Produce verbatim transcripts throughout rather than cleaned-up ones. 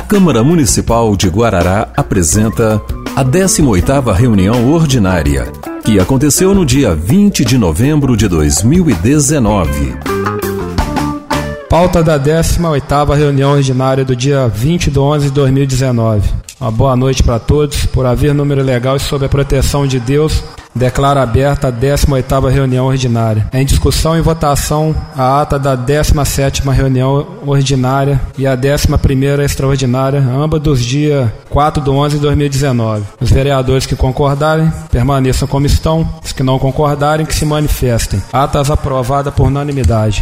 Câmara Municipal de Guarará apresenta a décima oitava reunião ordinária, que aconteceu no dia vinte de novembro de dois mil e dezenove. Pauta da décima oitava reunião ordinária do dia vinte de onze de dois mil e dezenove. Uma boa noite para todos. Por haver número legal e sob a proteção de Deus, declaro aberta a décima oitava reunião ordinária. Em discussão e votação, a ata da décima sétima reunião ordinária e a décima primeira extraordinária, ambas dos dias quatro de onze de dois mil e dezenove. Os vereadores que concordarem, permaneçam como estão. Os que não concordarem, que se manifestem. Atas aprovadas por unanimidade.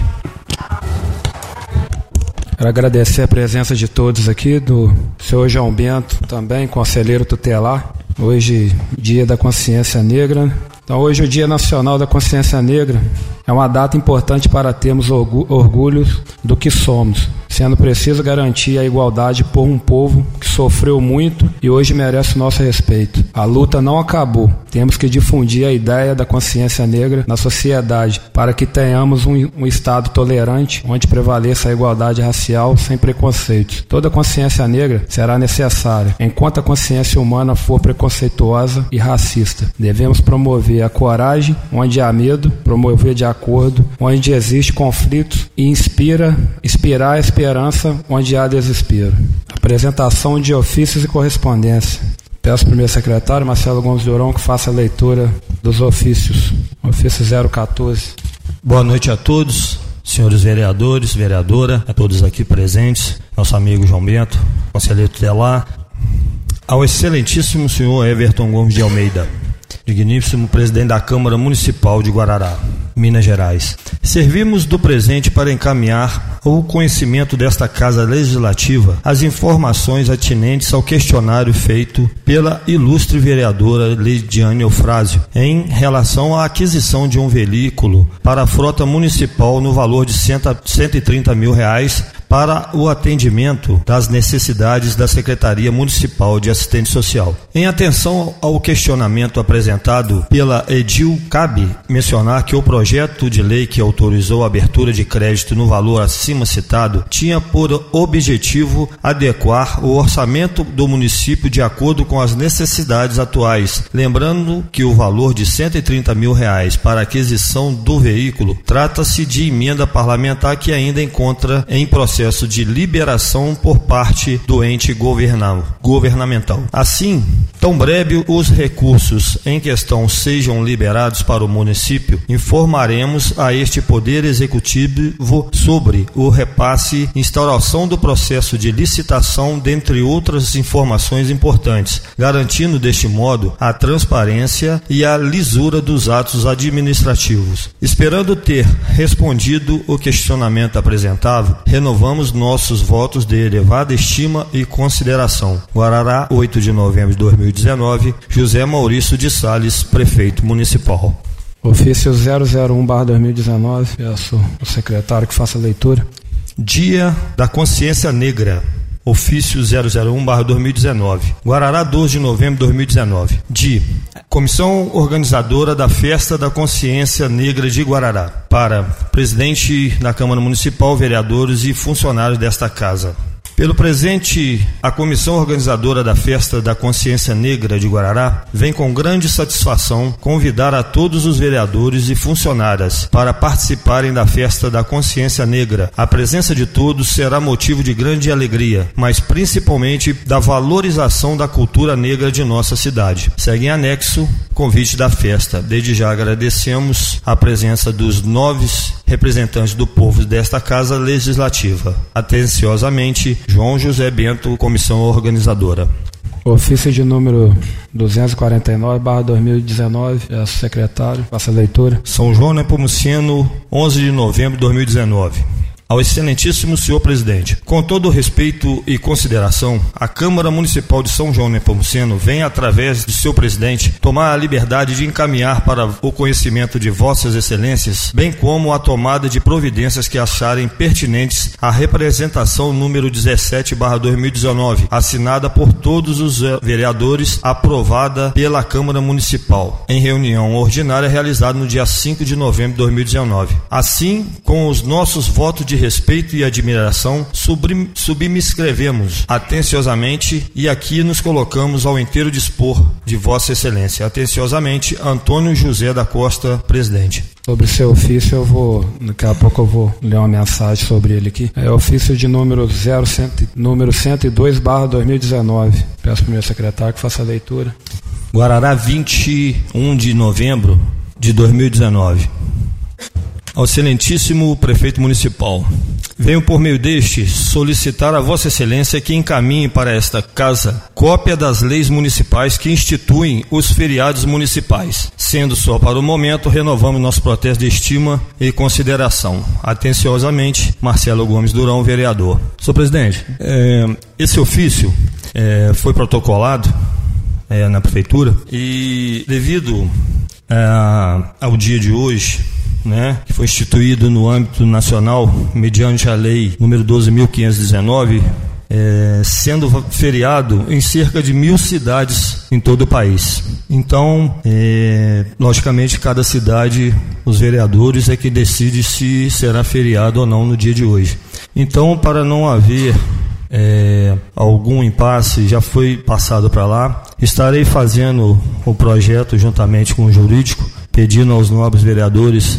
Quero agradecer a presença de todos aqui, do senhor João Bento, também conselheiro tutelar. Hoje, dia da consciência negra. Então, hoje, o Dia Nacional da Consciência Negra é uma data importante para termos orgulho do que somos, sendo preciso garantir a igualdade por um povo que sofreu muito e hoje merece o nosso respeito. A luta não acabou. Temos que difundir a ideia da consciência negra na sociedade para que tenhamos um, um Estado tolerante, onde prevaleça a igualdade racial sem preconceitos. Toda consciência negra será necessária, enquanto a consciência humana for preconceituosa e racista. Devemos promover a coragem, onde há medo, promover de acordo, onde existe conflito, e inspira, inspirar a esperança, onde há desespero. Apresentação de ofícios e correspondência. Peço ao primeiro secretário, Marcelo Gomes de Ourão, que faça a leitura dos ofícios. Ofício zero quatorze. Boa noite a todos, senhores vereadores, vereadora, a todos aqui presentes, nosso amigo João Bento, conselheiro tutelar, ao excelentíssimo senhor Everton Gomes de Almeida, digníssimo presidente da Câmara Municipal de Guarará, Minas Gerais. Servimos do presente para encaminhar ao conhecimento desta Casa Legislativa as informações atinentes ao questionário feito pela ilustre vereadora Leidiane Eufrásio em relação à aquisição de um veículo para a frota municipal no valor de cento e trinta mil reais para o atendimento das necessidades da Secretaria Municipal de Assistência Social. Em atenção ao questionamento apresentado pela Edil, cabe mencionar que o projeto de lei que autorizou a abertura de crédito no valor acima citado tinha por objetivo adequar o orçamento do município de acordo com as necessidades atuais, lembrando que o valor de cento e trinta mil reais para a aquisição do veículo trata-se de emenda parlamentar que ainda encontra em processo processo de liberação por parte do ente governamental. Assim, tão breve os recursos em questão sejam liberados para o município, informaremos a este Poder Executivo sobre o repasse, instauração do processo de licitação, dentre outras informações importantes, garantindo deste modo a transparência e a lisura dos atos administrativos. Esperando ter respondido o questionamento apresentado, renovamos nossos votos de elevada estima e consideração. Guarará, oito de novembro de dois mil e dezenove, José Maurício de Sales, prefeito municipal. Ofício zero zero um barra dois mil e dezenove, peço ao secretário que faça a leitura. Dia da Consciência Negra. Ofício zero zero um barra dois mil e dezenove. Guarará, doze de novembro de dois mil e dezenove. De Comissão Organizadora da Festa da Consciência Negra de Guarará. Para presidente da Câmara Municipal, vereadores e funcionários desta casa. Pelo presente, a Comissão Organizadora da Festa da Consciência Negra de Guarará vem com grande satisfação convidar a todos os vereadores e funcionárias para participarem da Festa da Consciência Negra. A presença de todos será motivo de grande alegria, mas principalmente da valorização da cultura negra de nossa cidade. Segue em anexo convite da festa. Desde já agradecemos a presença dos nove representantes do povo desta Casa Legislativa. Atenciosamente, João José Bento, Comissão Organizadora. Ofício de número duzentos e quarenta e nove barra dois mil e dezenove, é secretário, faça a leitura. São João Nepomuceno, onze de novembro de dois mil e dezenove. Ao excelentíssimo senhor presidente, com todo o respeito e consideração, a Câmara Municipal de São João Nepomuceno vem, através de seu presidente, tomar a liberdade de encaminhar para o conhecimento de vossas excelências, bem como a tomada de providências que acharem pertinentes a representação número dezessete barra dois mil e dezenove, assinada por todos os vereadores, aprovada pela Câmara Municipal, em reunião ordinária realizada no dia cinco de novembro de dois mil e dezenove. Assim, com os nossos votos de de respeito e admiração, sublim, subscrevemos atenciosamente e aqui nos colocamos ao inteiro dispor de Vossa Excelência. Atenciosamente, Antônio José da Costa, presidente. Sobre seu ofício, eu vou, daqui a pouco eu vou ler uma mensagem sobre ele aqui. É ofício de número, zero, cem, número cento e dois barra dois mil e dezenove. Peço ao meu secretário que faça a leitura. Guarará, vinte e um de novembro de dois mil e dezenove. Ao excelentíssimo prefeito municipal, venho por meio deste solicitar a Vossa Excelência que encaminhe para esta casa cópia das leis municipais que instituem os feriados municipais, sendo só para o momento renovamos nosso protesto de estima e consideração. Atenciosamente, Marcelo Gomes Durão, vereador. Senhor presidente, é, esse ofício é, foi protocolado é, na prefeitura e devido é, ao dia de hoje, né, que foi instituído no âmbito nacional mediante a lei número doze mil quinhentos e dezenove, é, sendo feriado em cerca de mil cidades em todo o país. Então, é, logicamente, cada cidade, os vereadores é que decide se será feriado ou não no dia de hoje. Então, para não haver É, algum impasse, já foi passado para lá. Estarei fazendo o projeto juntamente com o jurídico, pedindo aos nobres vereadores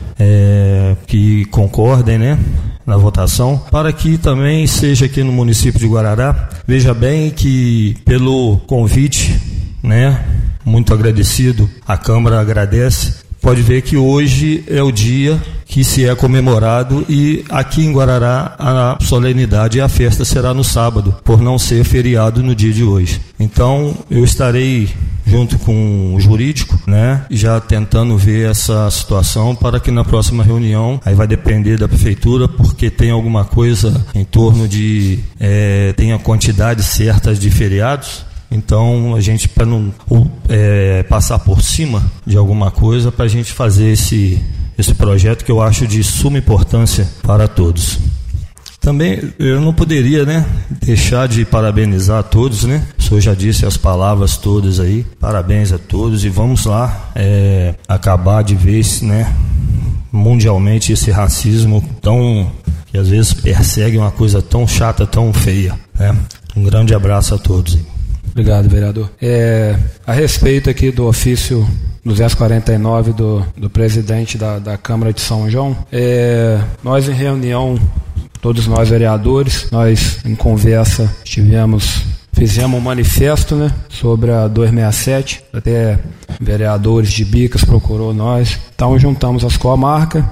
é, que concordem, né, na votação, para que também seja aqui no município de Guarará. Veja bem que pelo convite, né, muito agradecido, a Câmara agradece. Pode ver que hoje é o dia que se é comemorado e aqui em Guarará a solenidade e a festa será no sábado, por não ser feriado no dia de hoje. Então eu estarei junto com o jurídico, né, já tentando ver essa situação para que na próxima reunião, aí vai depender da prefeitura, porque tem alguma coisa em torno de, é, tem a quantidade certa de feriados. Então, a gente, para não é, passar por cima de alguma coisa, para a gente fazer esse, esse projeto que eu acho de suma importância para todos. Também, eu não poderia, né, deixar de parabenizar a todos, né? O senhor já disse as palavras todas aí. Parabéns a todos e vamos lá é, acabar de vez, né, mundialmente esse racismo tão, que às vezes persegue uma coisa tão chata, tão feia, né? Um grande abraço a todos. Obrigado, vereador. É, a respeito aqui do ofício duzentos e quarenta e nove do, do presidente da, da Câmara de São João, é, nós em reunião, todos nós vereadores, nós em conversa tivemos, fizemos um manifesto, né, sobre a duzentos e sessenta e sete, até vereadores de Bicas procurou nós, então juntamos as comarcas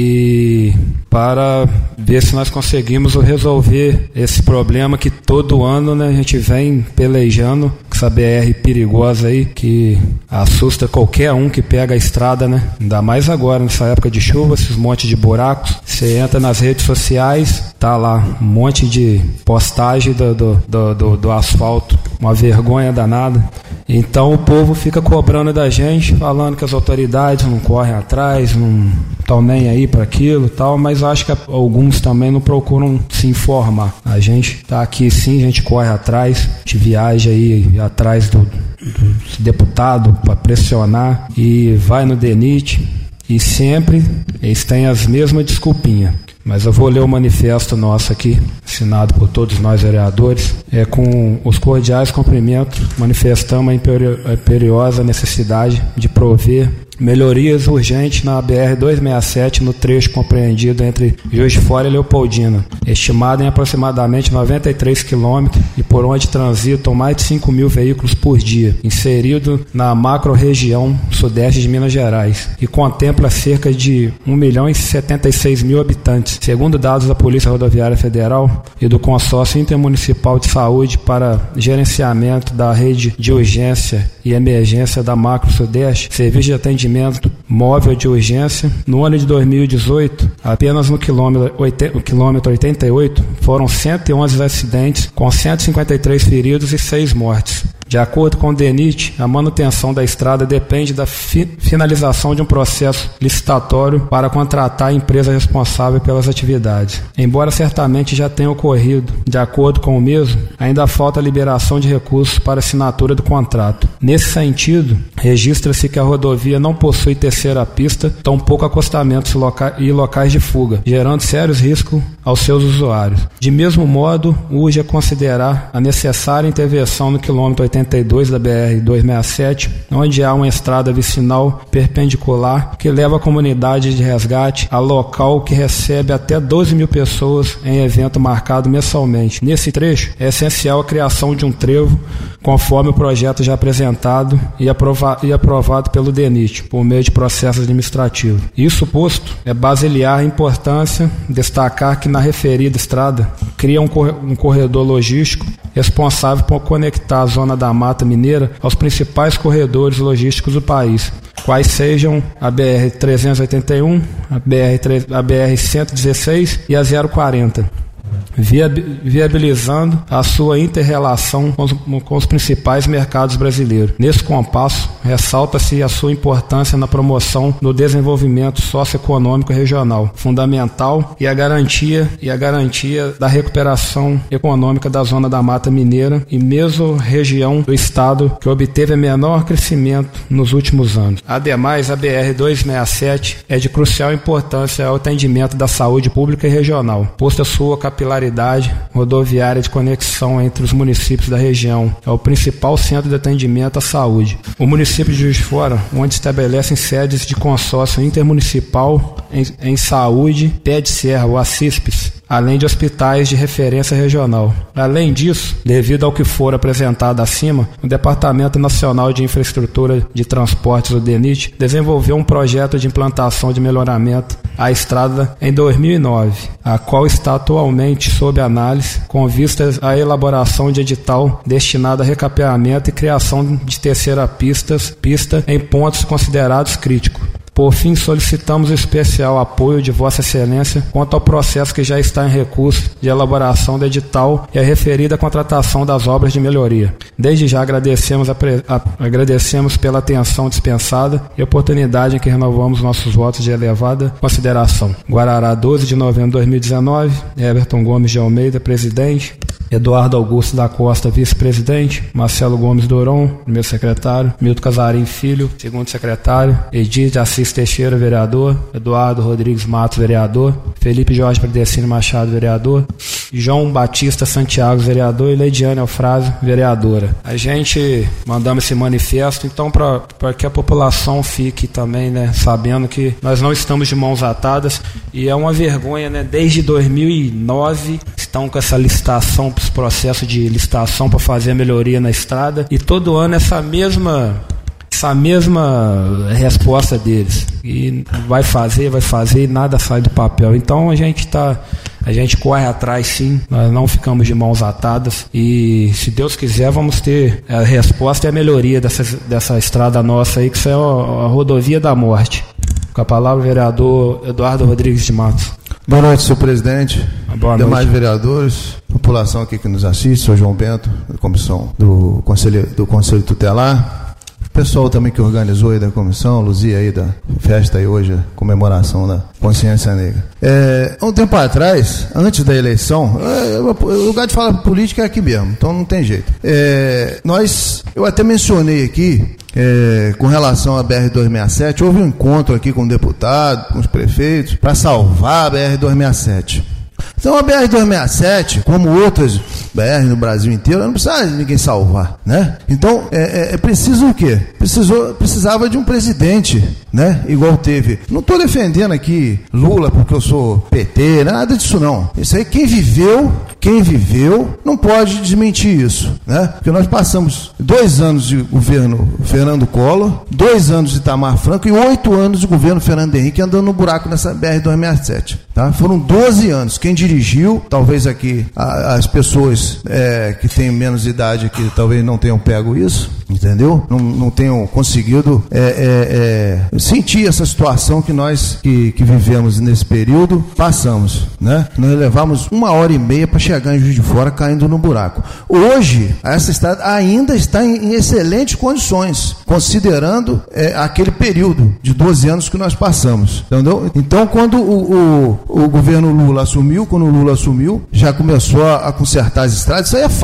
e para ver se nós conseguimos resolver esse problema que todo ano, né, a gente vem pelejando com essa B R perigosa aí, que assusta qualquer um que pega a estrada, né? Ainda mais agora, nessa época de chuva, esses montes de buracos. Você entra nas redes sociais, tá lá um monte de postagem do, do, do, do, do asfalto, uma vergonha danada. Então o povo fica cobrando da gente, falando que as autoridades não correm atrás, não estão nem aí para aquilo e tal, mas acho que alguns também não procuram se informar. A gente está aqui sim, a gente corre atrás, a gente viaja aí atrás do, do deputado para pressionar e vai no D N I T e sempre eles têm as mesmas desculpinhas. Mas eu vou ler o manifesto nosso aqui, assinado por todos nós vereadores. É, com os cordiais cumprimentos, manifestamos a imperiosa necessidade de prover melhorias urgentes na B R duzentos e sessenta e sete no trecho compreendido entre Juiz de Fora e Leopoldina, estimado em aproximadamente noventa e três quilômetros e por onde transitam mais de cinco mil veículos por dia, inserido na macro-região sudeste de Minas Gerais, e contempla cerca de um milhão e setenta e seis mil habitantes. Segundo dados da Polícia Rodoviária Federal e do Consórcio Intermunicipal de Saúde para Gerenciamento da Rede de Urgência e Emergência da Macro-Sudeste, Serviço de Atendimento Móvel de Urgência, no ano de dois mil e dezoito, apenas no quilômetro, oitenta, no quilômetro oitenta e oito, foram cento e onze acidentes, com cento e cinquenta e três feridos e seis mortes. De acordo com o D N I T, a manutenção da estrada depende da fi- finalização de um processo licitatório para contratar a empresa responsável pelas atividades. Embora certamente já tenha ocorrido, de acordo com o mesmo, ainda falta a liberação de recursos para assinatura do contrato. Nesse sentido, registra-se que a rodovia não possui terceira pista, tampouco acostamentos loca- e locais de fuga, gerando sérios riscos aos seus usuários. De mesmo modo, urge considerar a necessária intervenção no quilômetro oitenta e dois da B R duzentos e sessenta e sete, onde há uma estrada vicinal perpendicular que leva a comunidade de resgate a local que recebe até doze mil pessoas em evento marcado mensalmente. Nesse trecho, é essencial a criação de um trevo, conforme o projeto já apresentado e, aprova- e aprovado pelo D E N I T, por meio de processo administrativo. Isso posto, é basear a importância, destacar que na referida estrada cria um, cor- um corredor logístico responsável por conectar a zona da Mata Mineira aos principais corredores logísticos do país, quais sejam a B R trezentos e oitenta e um, a B R, a B R cento e dezesseis e a zero quarenta. Viabilizando a sua inter-relação com os, com os principais mercados brasileiros. Nesse compasso, ressalta-se a sua importância na promoção do desenvolvimento socioeconômico regional, fundamental, e a garantia e a garantia da recuperação econômica da zona da Mata Mineira e mesorregião do estado que obteve menor crescimento nos últimos anos. Ademais, a B R duzentos e sessenta e sete é de crucial importância ao atendimento da saúde pública e regional, posto a sua capilaridade rodoviária de conexão entre os municípios da região. É o principal centro de atendimento à saúde. O município de Juiz de Fora, onde estabelecem sedes de consórcio intermunicipal em, em saúde, Pé de Serra, o ACISPES, além de hospitais de referência regional. Além disso, devido ao que for apresentado acima, o Departamento Nacional de Infraestrutura de Transportes, o D E N I T, desenvolveu um projeto de implantação de melhoramento à estrada em dois mil e nove, a qual está atualmente sob análise, com vistas à elaboração de edital destinado a recapeamento e criação de terceira pistas, pista em pontos considerados críticos. Por fim, solicitamos o especial apoio de Vossa Excelência quanto ao processo que já está em recurso de elaboração do edital e a referida contratação das obras de melhoria. Desde já agradecemos, a pre... a... agradecemos pela atenção dispensada e oportunidade em que renovamos nossos votos de elevada consideração. Guarará, doze de novembro de dois mil e dezenove, Everton Gomes de Almeida, presidente. Eduardo Augusto da Costa, vice-presidente, Marcelo Gomes Douron, primeiro secretário, Milton Casarim Filho, segundo secretário, Edir de Assis Teixeira, vereador, Eduardo Rodrigues Matos, vereador, Felipe Jorge Predecino Machado, vereador, João Batista Santiago, vereador, e Leidiane Alfrásio, vereadora. A gente mandamos esse manifesto, então, para que a população fique também, né, sabendo que nós não estamos de mãos atadas, e é uma vergonha, né, desde dois mil e nove estão com essa licitação, esse processo de licitação para fazer a melhoria na estrada, e todo ano essa mesma essa mesma resposta deles, e vai fazer, vai fazer e nada sai do papel. Então a gente tá a gente corre atrás, sim, nós não ficamos de mãos atadas, e se Deus quiser vamos ter a resposta e a melhoria dessa, dessa estrada nossa aí, que é a, a rodovia da morte. Com a palavra o vereador Eduardo Rodrigues de Matos. Boa noite, senhor presidente, Boa demais noite. Vereadores, população aqui que nos assiste, sou João Bento, da comissão do Conselho, do Conselho Tutelar, pessoal também que organizou aí da comissão, Luzia aí da festa aí hoje, comemoração da Consciência Negra. É, há um tempo atrás, antes da eleição, é, o lugar de falar política é aqui mesmo, então não tem jeito. É, nós, eu até mencionei aqui, É, com relação à B R duzentos e sessenta e sete, houve um encontro aqui com o deputado, com os prefeitos, para salvar a B R duzentos e sessenta e sete. Então a B R duzentos e sessenta e sete, como outras B R no Brasil inteiro, não precisa de ninguém salvar, né? Então é, é, é preciso o quê? Precisou, precisava de um presidente, né? Igual teve. Não estou defendendo aqui Lula porque eu sou P T, nada disso não. Isso aí quem viveu, quem viveu não pode desmentir isso, né? Porque nós passamos dois anos de governo Fernando Collor, dois anos de Itamar Franco e oito anos de governo Fernando Henrique andando no buraco nessa B R duzentos e sessenta e sete, tá? Foram doze anos. Quem dirigiu, talvez aqui a, as pessoas é, que têm menos idade aqui talvez não tenham pego isso, entendeu? Não, não tenham conseguido é, é, é, sentir essa situação que nós que, que vivemos nesse período passamos, né? Nós levamos uma hora e meia para chegar em Juiz de Fora caindo no buraco. Hoje, essa estrada ainda está em, em excelentes condições, considerando é, aquele período de doze anos que nós passamos, entendeu? Então, quando o, o, o governo Lula assumiu, quando o Lula assumiu, já começou a, a consertar as estradas, isso aí é fato, tá?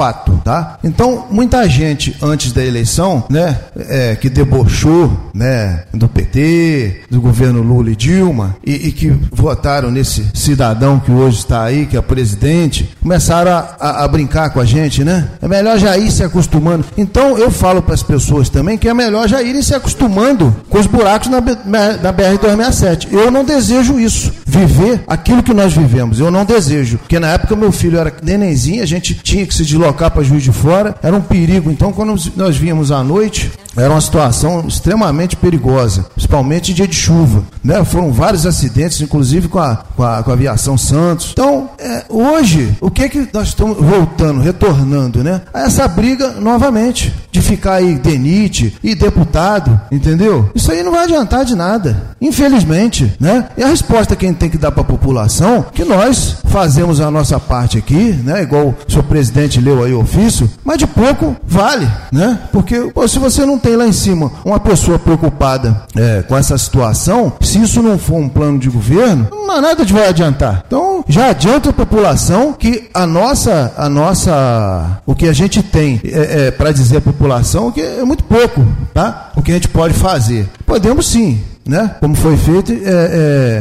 tá? Então, muita gente antes da eleição, né, é, que debochou, né, do P T, do governo Lula e Dilma, e, e que votaram nesse cidadão que hoje está aí, que é presidente, começaram a, a, a brincar com a gente, né? É melhor já ir se acostumando. Então, eu falo para as pessoas também que é melhor já irem se acostumando com os buracos na, na B R duzentos e sessenta e sete. Eu não desejo isso, viver aquilo que nós vivemos. Eu não desejo, porque na época meu filho era nenenzinho, a gente tinha que se deslocar para Juiz de Fora, era um perigo. Então, quando nós vínhamos à noite, era uma situação extremamente perigosa, principalmente em dia de chuva, né? Foram vários acidentes, inclusive com a, com a, com a aviação Santos. Então, é, hoje, o que que nós estamos voltando, retornando, né? A essa briga novamente, de ficar aí D N I T e deputado, entendeu? Isso aí não vai adiantar de nada, infelizmente, né? E a resposta que a gente tem que dar para a população, que nós fazemos a nossa parte aqui, né? Igual o senhor presidente leu aí o ofício, mas de pouco vale, né? Porque, pô, se você não tem lá em cima uma pessoa preocupada é, com essa situação, se isso não for um plano de governo, não há nada de vai adiantar. Então, já adianta a população que a nossa, a nossa, o que a gente tem é, é, para dizer à população que é muito pouco, tá? O que a gente pode fazer. Podemos sim, né? Como foi feito, é, é,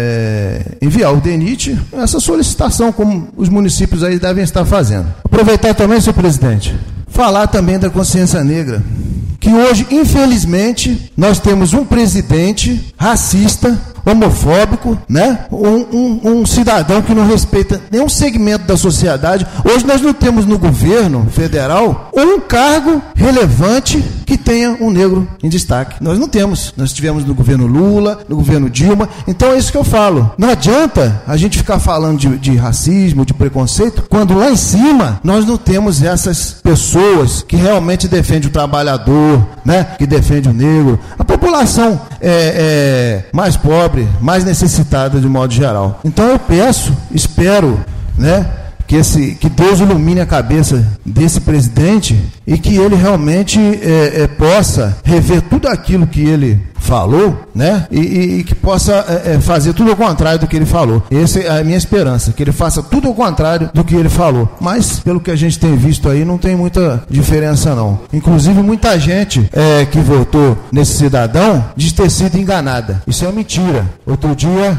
é, enviar o D N I T, essa solicitação, como os municípios aí devem estar fazendo. Aproveitar também, senhor presidente, falar também da consciência negra, que hoje, infelizmente, nós temos um presidente racista, homofóbico, né? Um, um, um cidadão que não respeita nenhum segmento da sociedade. Hoje nós não temos no governo federal um cargo relevante que tenha um negro em destaque. Nós não temos. Nós tivemos no governo Lula, no governo Dilma. Então é isso que eu falo. Não adianta a gente ficar falando de, de racismo, de preconceito, quando lá em cima nós não temos essas pessoas que realmente defendem o trabalhador, né? Que defende o negro. A população é, é mais pobre, mais necessitada de modo geral. Então eu peço, espero, né, que, esse, que Deus ilumine a cabeça desse presidente e que ele realmente é, é, possa rever tudo aquilo que ele falou, né, e, e, e que possa é, fazer tudo ao contrário do que ele falou. Essa é a minha esperança, que ele faça tudo ao contrário do que ele falou. Mas, pelo que a gente tem visto aí, não tem muita diferença não. Inclusive, muita gente é, que votou nesse cidadão diz ter sido enganada. Isso é uma mentira. Outro dia,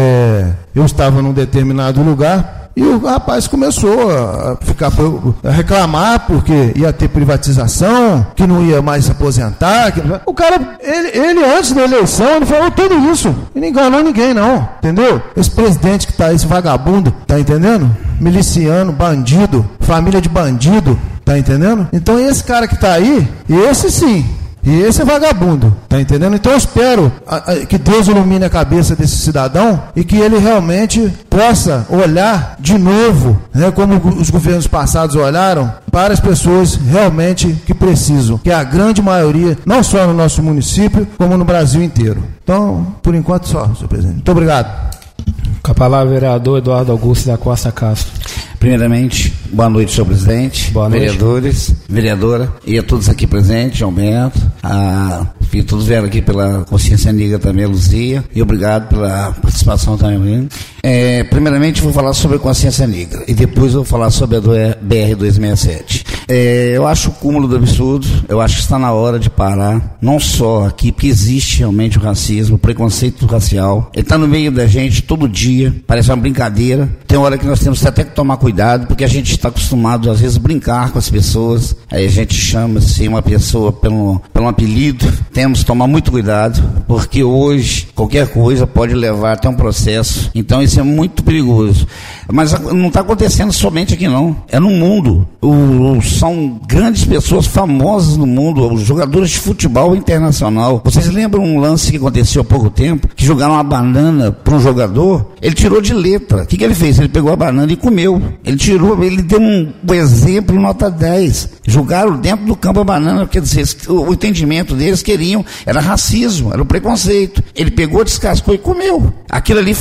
é, eu estava num determinado lugar e o rapaz começou a ficar a reclamar porque ia ter privatização, que não ia mais se aposentar. Que não... O cara, ele, ele antes da eleição, ele falou tudo isso. E não enganou ninguém, não. Entendeu? Esse presidente que tá aí, esse vagabundo, tá entendendo? Miliciano, bandido, família de bandido, tá entendendo? Então esse cara que tá aí, esse sim. E esse é vagabundo, tá entendendo? Então eu espero a, a, que Deus ilumine a cabeça desse cidadão e que ele realmente possa olhar de novo, né, como os governos passados olharam, para as pessoas realmente que precisam, que é a grande maioria, não só no nosso município, como no Brasil inteiro. Então, por enquanto só, senhor presidente. Muito obrigado. Com a palavra, vereador Eduardo Augusto da Costa Castro. Primeiramente, boa noite, senhor presidente, boa noite. Vereadores, vereadora e a todos aqui presentes, João Bento, a, que todos vieram aqui pela Consciência Negra também, a Luzia, e obrigado pela participação também. É, primeiramente, vou falar sobre a Consciência Negra e depois vou falar sobre a do B R duzentos e sessenta e sete. É, eu acho o cúmulo do absurdo, eu acho que está na hora de parar, não só aqui, porque existe realmente o racismo, o preconceito racial, ele está no meio da gente todo dia, parece uma brincadeira, tem hora que nós temos até que tomar cuidado, porque a gente está acostumado às vezes a brincar com as pessoas, aí a gente chama-se uma pessoa pelo, pelo apelido, temos que tomar muito cuidado, porque hoje qualquer coisa pode levar até um processo, então isso é muito perigoso, mas não está acontecendo somente aqui não, é no mundo, o, são grandes pessoas famosas no mundo, os jogadores de futebol internacional. Vocês lembram um lance que aconteceu há pouco tempo, que jogaram uma banana para um jogador, ele tirou de letra, o que, que ele fez? Ele pegou a banana e comeu, ele tirou, ele deu um, um exemplo nota dez, jogaram dentro do campo a banana, quer dizer, o, o entendimento deles queriam, era racismo, era o preconceito, ele pegou, descascou e comeu, aquilo ali foi um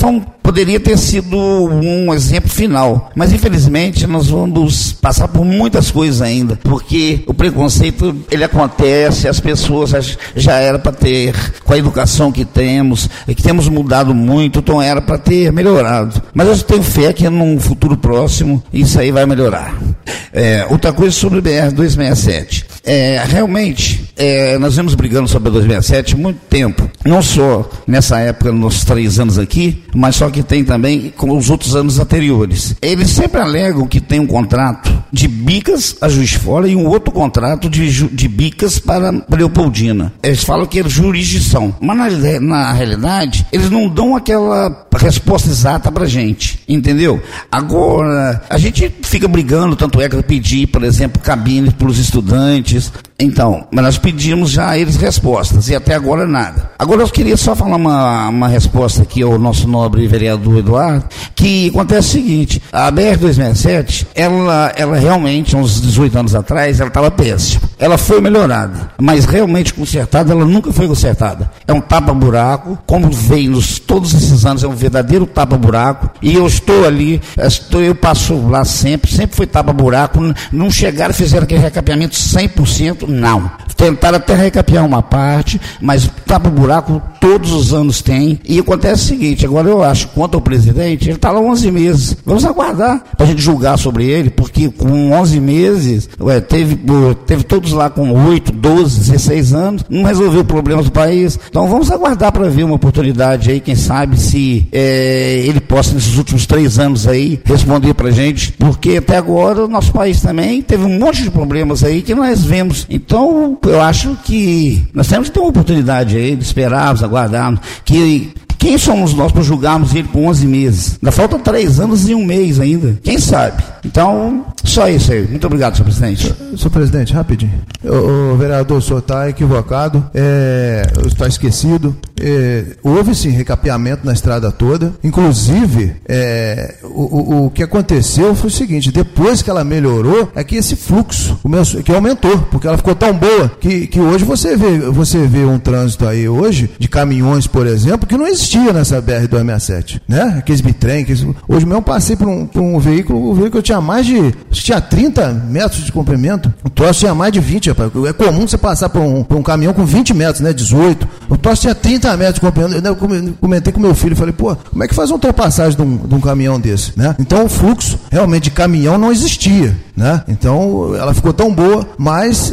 poderia ter sido um exemplo final, mas infelizmente nós vamos passar por muitas coisas ainda, porque o preconceito ele acontece, as pessoas já era para ter, com a educação que temos, que temos mudado muito, então era para ter melhorado, mas eu tenho fé que num futuro próximo isso aí vai melhorar. É, outra coisa sobre o B R duzentos e sessenta e sete, é, realmente é, nós vemos brigando sobre a duzentos e sessenta e sete há muito tempo, não só nessa época, nos três anos aqui, mas só que tem também com os outros anos anteriores. Eles sempre alegam que tem um contrato de Bicas a Juiz de Fora e um outro contrato de, de Bicas para Leopoldina. Eles falam que é jurisdição, mas na, na realidade eles não dão aquela resposta exata pra gente, entendeu? Agora, a gente fica brigando, tanto é que eu pedi, por exemplo, cabine para os estudantes. Então, mas nós pedimos já a eles respostas e até agora nada. Agora eu queria só falar uma, uma resposta aqui ao nosso nobre vereador Eduardo, que acontece o seguinte: a B R duzentos e sessenta e sete, ela, ela realmente, uns dezoito anos atrás, ela estava péssima. Ela foi melhorada, mas realmente consertada, ela nunca foi consertada. É um tapa-buraco, como veio nos, todos esses anos, é um verdadeiro tapa-buraco, e eu estou ali, estou, eu passo lá sempre, sempre foi tapa-buraco, não chegaram e fizeram aquele recapeamento cem por cento, não. Tentaram até recapear uma parte, mas tapa-buraco todos os anos tem, e acontece o seguinte: agora eu acho, quanto ao presidente, ele está lá onze meses, vamos aguardar para a gente julgar sobre ele, porque com onze meses, ué, teve, teve todos lá com oito, doze, dezesseis anos, não resolveu problemas do país, então vamos aguardar para ver uma oportunidade aí, quem sabe se é, ele possa nesses últimos três anos aí responder para a gente, porque até agora o nosso país também teve um monte de problemas aí que nós vemos. Então eu acho que nós temos que ter uma oportunidade aí de esperarmos, aguardarmos, que quem somos nós para julgarmos ele com onze meses? Ainda faltam três anos e um mês ainda. Quem sabe? Então, só isso aí. Muito obrigado, senhor presidente. Senhor presidente, rapidinho. O, o vereador, o senhor está equivocado, é, está esquecido. É, houve sim recapeamento na estrada toda. Inclusive, é, o, o, o que aconteceu foi o seguinte: depois que ela melhorou, é que esse fluxo começou, que aumentou, porque ela ficou tão boa que, que hoje você vê, você vê um trânsito aí hoje de caminhões, por exemplo, que não existia nessa B R duzentos e sessenta e sete, né? Aqueles bitrem, aqueles... hoje mesmo eu passei por um, por um veículo, o veículo tinha mais de, tinha trinta metros de comprimento, o troço tinha mais de vinte, rapaz. É comum você passar por um, por um caminhão com vinte metros, né? dezoito, o troço tinha trinta metros de comprimento. Eu comentei com meu filho, falei, pô, como é que faz uma ultrapassagem de um, de um caminhão desse, né? Então o fluxo realmente de caminhão não existia, né? Então ela ficou tão boa, mas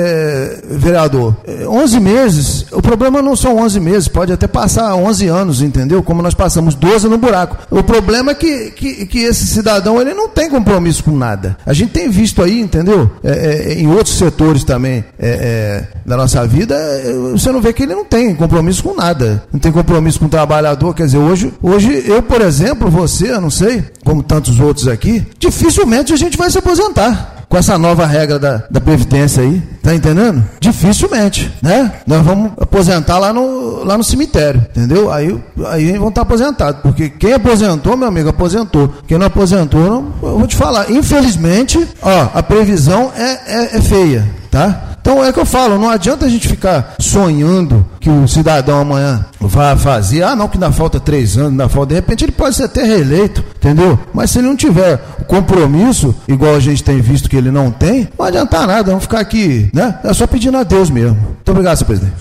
é, é, vereador, é, onze meses, o problema não são onze meses, pode até passar onze anos, entendeu? Como nós passamos doze no buraco. O problema é que, que, que esse cidadão, ele não tem compromisso com nada. A gente tem visto aí, entendeu? É, é, em outros setores também é, é, da nossa vida, você não vê que ele não tem compromisso com nada. Não tem compromisso com o trabalhador. Quer dizer, hoje, hoje eu, por exemplo, você, eu não sei, como tantos outros aqui, dificilmente a gente vai se aposentar com essa nova regra da, da Previdência aí, tá entendendo? Dificilmente, né? Nós vamos aposentar lá no, lá no cemitério, entendeu? Aí, aí vão estar aposentados, porque quem aposentou, meu amigo, aposentou. Quem não aposentou, não, eu vou te falar, infelizmente, ó, a previsão é, é, é feia, tá? Então é que eu falo, não adianta a gente ficar sonhando que o cidadão amanhã vai fazer, ah não, que ainda falta três anos, ainda falta, de repente ele pode ser até reeleito, entendeu? Mas se ele não tiver o compromisso, igual a gente tem visto que ele não tem, não adianta nada, vamos ficar aqui, né? É só pedindo a Deus mesmo. Muito obrigado, senhor presidente.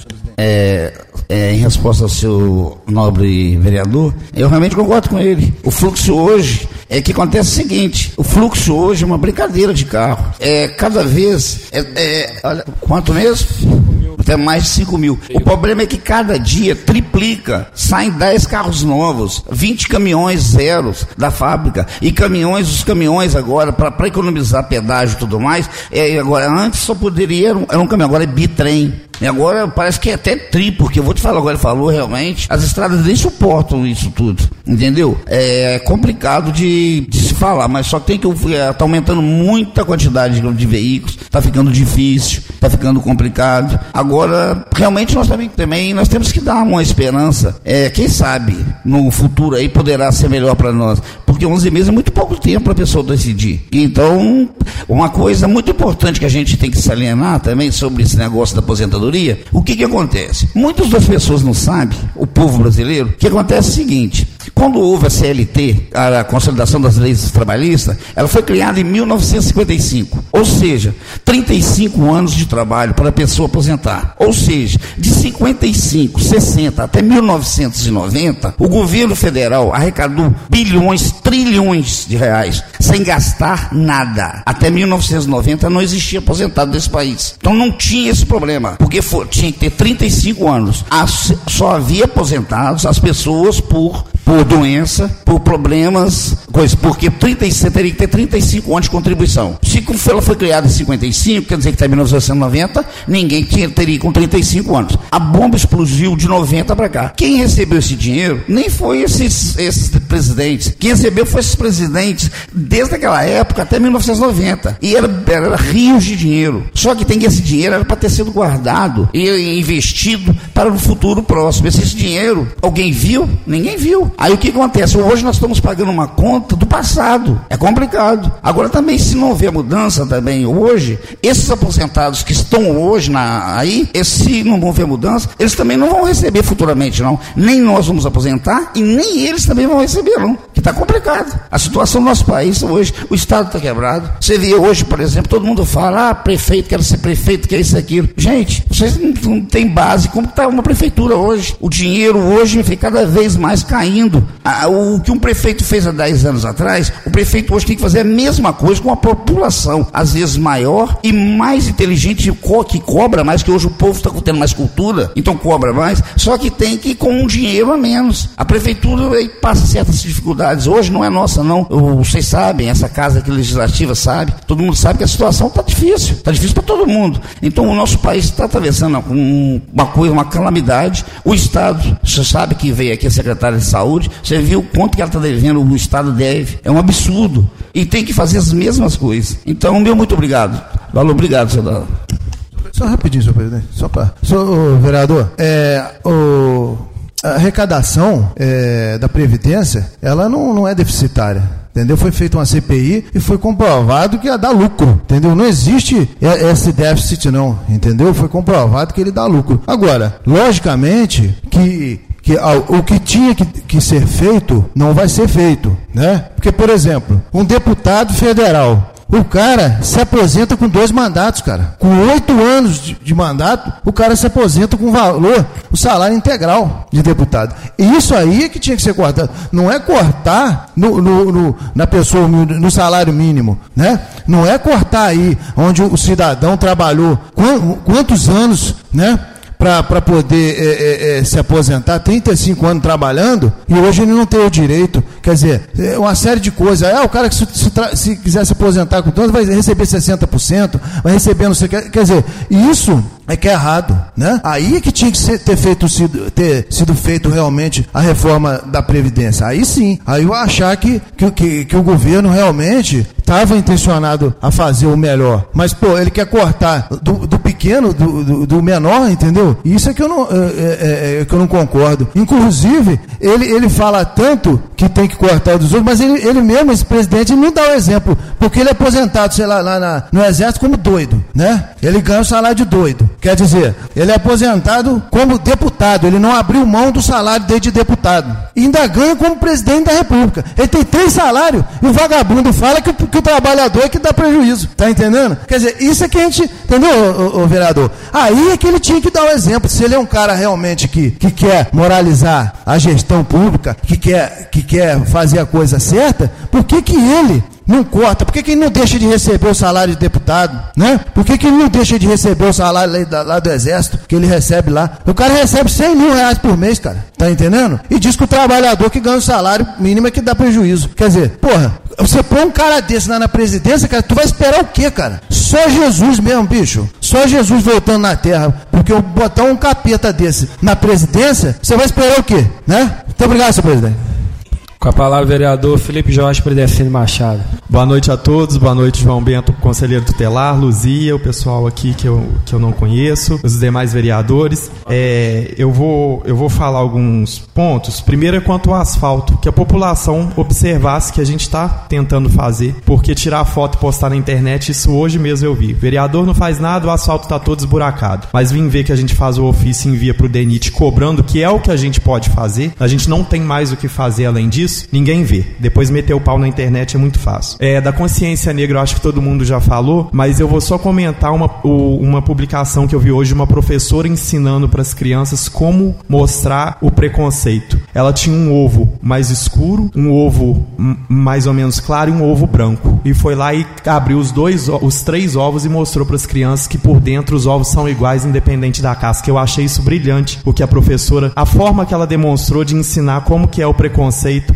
É, é, em resposta ao seu nobre vereador, eu realmente concordo com ele. O fluxo hoje é que acontece o seguinte: o fluxo hoje é uma brincadeira de carro. É, cada vez, é, é, olha, quanto mesmo? Até mais de cinco mil. O problema é que cada dia triplica, saem dez carros novos, vinte caminhões zeros da fábrica, e caminhões, os caminhões agora, para economizar pedágio e tudo mais, é, agora, antes só poderia, era um, era um caminhão, agora é bitrem. E agora parece que é até tri, porque eu vou te falar, agora ele falou realmente, as estradas nem suportam isso tudo, entendeu? É complicado de, de se falar, mas só que tem que, é, tá aumentando muita quantidade de, de veículos, tá ficando difícil, tá ficando complicado. Agora, realmente nós também, também nós temos que dar uma esperança, é, quem sabe, no futuro aí poderá ser melhor para nós, porque onze meses é muito pouco tempo para a pessoa decidir. Então, uma coisa muito importante que a gente tem que salientar também sobre esse negócio da aposentadoria, o que que acontece? Muitas das pessoas não sabem, o povo brasileiro, que acontece é o seguinte: Quando houve a C L T, a Consolidação das Leis Trabalhistas, ela foi criada em mil novecentos e cinquenta e cinco, ou seja, trinta e cinco anos de trabalho para a pessoa aposentar. Ou seja, de cinquenta e cinco, sessenta até mil novecentos e noventa, o governo federal arrecadou bilhões, trilhões de reais, sem gastar nada. Até mil novecentos e noventa não existia aposentado nesse país. Então não tinha esse problema, porque for, tinha que ter trinta e cinco anos. As, só havia aposentados as pessoas por, por doença, por problemas, coisa, porque trinta e cinco, teria que ter trinta e cinco anos de contribuição. Se ela foi criada em cinquenta e cinco, quer dizer que até mil novecentos e noventa, ninguém tinha, teria com trinta e cinco anos. A bomba explodiu de noventa para cá. Quem recebeu esse dinheiro nem foi esses, esses presidentes. Quem recebeu foi esses presidentes desde aquela época até mil novecentos e noventa. E era, era rios de dinheiro. Só que tem que esse dinheiro era para ter sido guardado e investido para o futuro próximo. Esse dinheiro, alguém viu? Ninguém viu. Aí o que acontece? Hoje nós estamos pagando uma conta do passado. É complicado. Agora também, se não houver mudança também hoje, esses aposentados que estão hoje na, aí, se não vão ver mudança, eles também não vão receber futuramente, não. Nem nós vamos aposentar e nem eles também vão receber, não. Que está complicado. A situação do nosso país hoje, o Estado está quebrado. Você vê hoje, por exemplo, todo mundo fala, ah, prefeito, quero ser prefeito, quer isso, aquilo. Gente, vocês não, não têm base. Como está uma prefeitura hoje? O dinheiro hoje vem cada vez mais caindo. Ah, o que um prefeito fez há dez anos atrás, o prefeito hoje tem que fazer a mesma coisa com a população, às vezes maior e mais inteligente, que cobra mais, que hoje o povo está tendo mais cultura, então cobra mais, só que tem que ir com um dinheiro a menos. A prefeitura aí passa certas dificuldades. Hoje não é nossa, não. Vocês sabem, essa casa aqui legislativa sabe, todo mundo sabe que a situação está difícil, está difícil para todo mundo. Então o nosso país está atravessando uma coisa, uma calamidade. O Estado, você sabe que veio aqui a secretária de saúde, você viu quanto que ela está devendo, o Estado deve, é um absurdo, e tem que fazer as mesmas coisas. Então, meu muito obrigado. Valeu, obrigado, senhor. Só rapidinho, senhor presidente, só para... Senhor vereador, é, o, a arrecadação é, da Previdência, ela não, não é deficitária. Entendeu? Foi feita uma C P I e foi comprovado que ia dar lucro, entendeu? Não existe esse déficit, não, entendeu? Foi comprovado que ele dá lucro. Agora, logicamente, que, que o que tinha que, que ser feito não vai ser feito, né? Porque, por exemplo, um deputado federal, o cara se aposenta com dois mandatos, cara. Com oito anos de, de mandato, o cara se aposenta com valor, o salário integral de deputado. E isso aí é que tinha que ser cortado. Não é cortar no, no, no, na pessoa, no, no salário mínimo, né? Não é cortar aí onde o cidadão trabalhou quantos anos, né? Para poder é, é, é, se aposentar, trinta e cinco anos trabalhando, e hoje ele não tem o direito. Quer dizer, é uma série de coisas. É, o cara que se, se, se quiser se aposentar com tanto, vai receber sessenta por cento, vai receber não sei o que. Quer dizer, isso é que é errado, né? Aí é que tinha que ser, ter, feito, sido, ter sido feito realmente a reforma da Previdência. Aí sim, aí eu achar que, que, que, que o governo realmente estava intencionado a fazer o melhor. Mas, pô, ele quer cortar do, do pequeno, do, do, do menor, entendeu? Isso é que eu não, é, é, é, que eu não concordo. Inclusive, ele, ele fala tanto que tem que cortar dos outros, mas ele, ele mesmo, esse presidente, ele não dá o exemplo, porque ele é aposentado, sei lá, lá na, no Exército como doido, né? Ele ganha o salário de doido. Quer dizer, ele é aposentado como deputado, ele não abriu mão do salário dele de deputado. E ainda ganha como presidente da República. Ele tem três salários e o vagabundo fala que, que o trabalhador é que dá prejuízo. Tá entendendo? Quer dizer, isso é que a gente... Entendeu, ô, ô, ô, vereador? Aí é que ele tinha que dar o exemplo. Se ele é um cara realmente que, que quer moralizar a gestão pública, que quer, que quer fazer a coisa certa, por que que ele não corta? Por que que ele não deixa de receber o salário de deputado, né? Por que que ele não deixa de receber o salário lá, lá do Exército, que ele recebe lá? O cara recebe cem mil reais por mês, cara. Tá entendendo? E diz que o trabalhador que ganha o salário mínimo é que dá prejuízo. Quer dizer, porra, você põe um cara desse lá na presidência, cara, tu vai esperar o quê, cara? Só Jesus mesmo, bicho. Só Jesus voltando na terra. Porque eu botar um capeta desse na presidência, você vai esperar o quê, né? Muito obrigado, senhor presidente. Com a palavra, vereador Felipe Jorge Predecino Machado. Boa noite a todos, boa noite, João Bento, conselheiro tutelar, Luzia, o pessoal aqui que eu, que eu não conheço, os demais vereadores. É, eu, vou, eu vou falar alguns pontos. Primeiro é quanto ao asfalto, que a população observasse que a gente está tentando fazer, porque tirar foto e postar na internet, isso hoje mesmo eu vi. O vereador não faz nada, o asfalto está todo esburacado. Mas vim ver que a gente faz o ofício e envia para o D E N I T cobrando, que é o que a gente pode fazer, a gente não tem mais o que fazer além disso, ninguém vê. Depois meter o pau na internet é muito fácil. É, da consciência negra eu acho que todo mundo já falou, mas eu vou só comentar uma, o, uma publicação que eu vi hoje de uma professora ensinando para as crianças como mostrar o preconceito. Ela tinha um ovo mais escuro, um ovo m- mais ou menos claro e um ovo branco. E foi lá e abriu os dois, os três ovos e mostrou para as crianças que por dentro os ovos são iguais, independente da casca. Eu achei isso brilhante, o que a professora, a forma que ela demonstrou de ensinar como que é o preconceito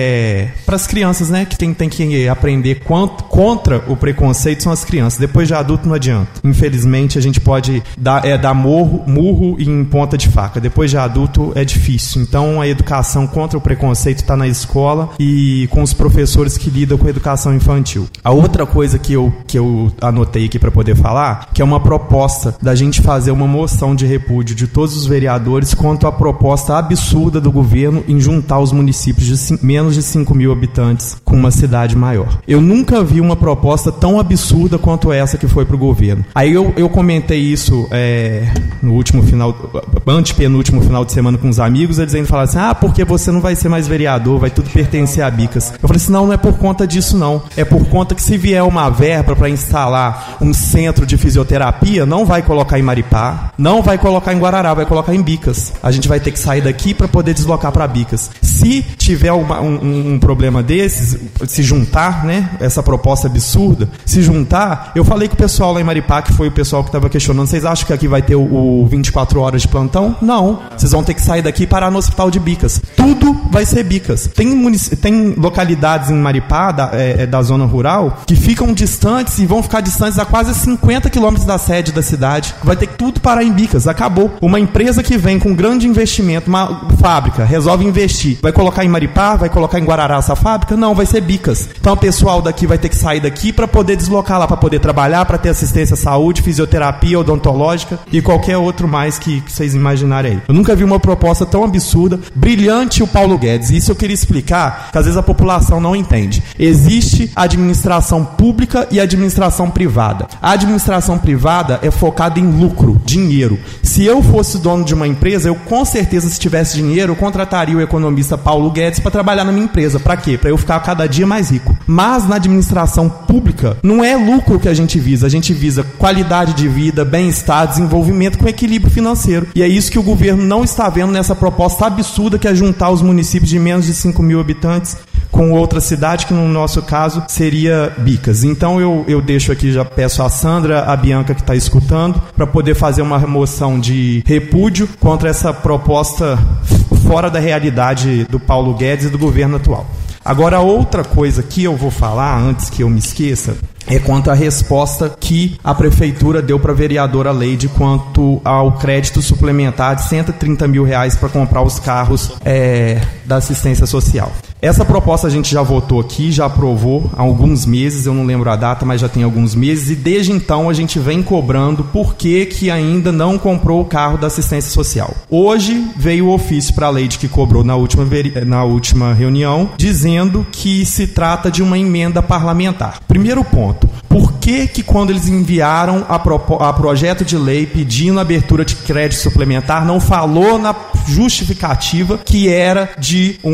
é, para as crianças, né, que tem, tem que aprender quanto, contra o preconceito são as crianças. Depois de adulto não adianta. Infelizmente a gente pode dar, é, dar morro, murro em ponta de faca. Depois de adulto é difícil. Então a educação contra o preconceito está na escola e com os professores que lidam com a educação infantil. A outra coisa que eu, que eu anotei aqui para poder falar, que é uma proposta da gente fazer uma moção de repúdio de todos os vereadores quanto à proposta absurda do governo em juntar os municípios de cinco, menos de cinco mil habitantes com uma cidade maior. Eu nunca vi uma proposta tão absurda quanto essa que foi para o governo. Aí eu, eu comentei isso é, no último final, antepenúltimo final de semana com os amigos, eles ainda falaram assim, ah, porque você não vai ser mais vereador, vai tudo pertencer a Bicas. Eu falei assim, não, não é por conta disso não. É por conta que se vier uma verba para instalar um centro de fisioterapia, não vai colocar em Maripá, não vai colocar em Guarará, vai colocar em Bicas. A gente vai ter que sair daqui para poder deslocar para Bicas. Se tiver uma, um, um problema desses, se juntar, né, essa proposta absurda, se juntar, eu falei com o pessoal lá em Maripá, que foi o pessoal que estava questionando, vocês acham que aqui vai ter o, o vinte e quatro horas de plantão? Não. Vocês vão ter que sair daqui e parar no hospital de Bicas. Tudo vai ser Bicas. Tem, munic... Tem localidades em Maripá, da, é, da zona rural, que ficam distantes e vão ficar distantes a quase cinquenta quilômetros da sede da cidade. Vai ter que tudo parar em Bicas. Acabou. Uma empresa que vem com grande investimento, uma fábrica, resolve investir. Vai colocar em Maripá? Vai colocar em Guarará essa fábrica? Não, vai ser Bicas. Então o pessoal daqui vai ter que sair daqui para poder deslocar lá, para poder trabalhar, para ter assistência à saúde, fisioterapia, odontológica e qualquer outro mais que, que vocês imaginarem aí. Eu nunca vi uma proposta tão absurda, brilhante o Paulo Guedes. Isso eu queria explicar, que às vezes a população não entende. Existe administração pública e administração privada. A administração privada é focada em lucro, dinheiro. Se eu fosse dono de uma empresa, eu com certeza, se tivesse dinheiro, eu contrataria o economista Paulo Guedes para trabalhar na minha empresa. Para quê? Para eu ficar cada dia mais rico. Mas na administração pública, não é lucro que a gente visa. A gente visa qualidade de vida, bem-estar, desenvolvimento com equilíbrio financeiro. E é isso que o governo não está vendo nessa proposta absurda que é juntar os municípios de menos de cinco mil habitantes com outra cidade, que no nosso caso seria Bicas. Então eu, eu deixo aqui, já peço a Sandra, a Bianca que está escutando, para poder fazer uma remoção de repúdio contra essa proposta fora da realidade do Paulo Guedes e do governo atual. Agora, outra coisa que eu vou falar, antes que eu me esqueça, é quanto à resposta que a prefeitura deu para a vereadora Leide quanto ao crédito suplementar de cento e trinta mil reais para comprar os carros é, da assistência social. Essa proposta a gente já votou aqui, já aprovou há alguns meses, eu não lembro a data, mas já tem alguns meses, e desde então a gente vem cobrando por que que ainda não comprou o carro da assistência social. Hoje veio o ofício para a Leide que cobrou na última, na última reunião, dizendo que se trata de uma emenda parlamentar. Primeiro ponto, por que que quando eles enviaram a, propo, a projeto de lei pedindo abertura de crédito suplementar, não falou na justificativa que era de um,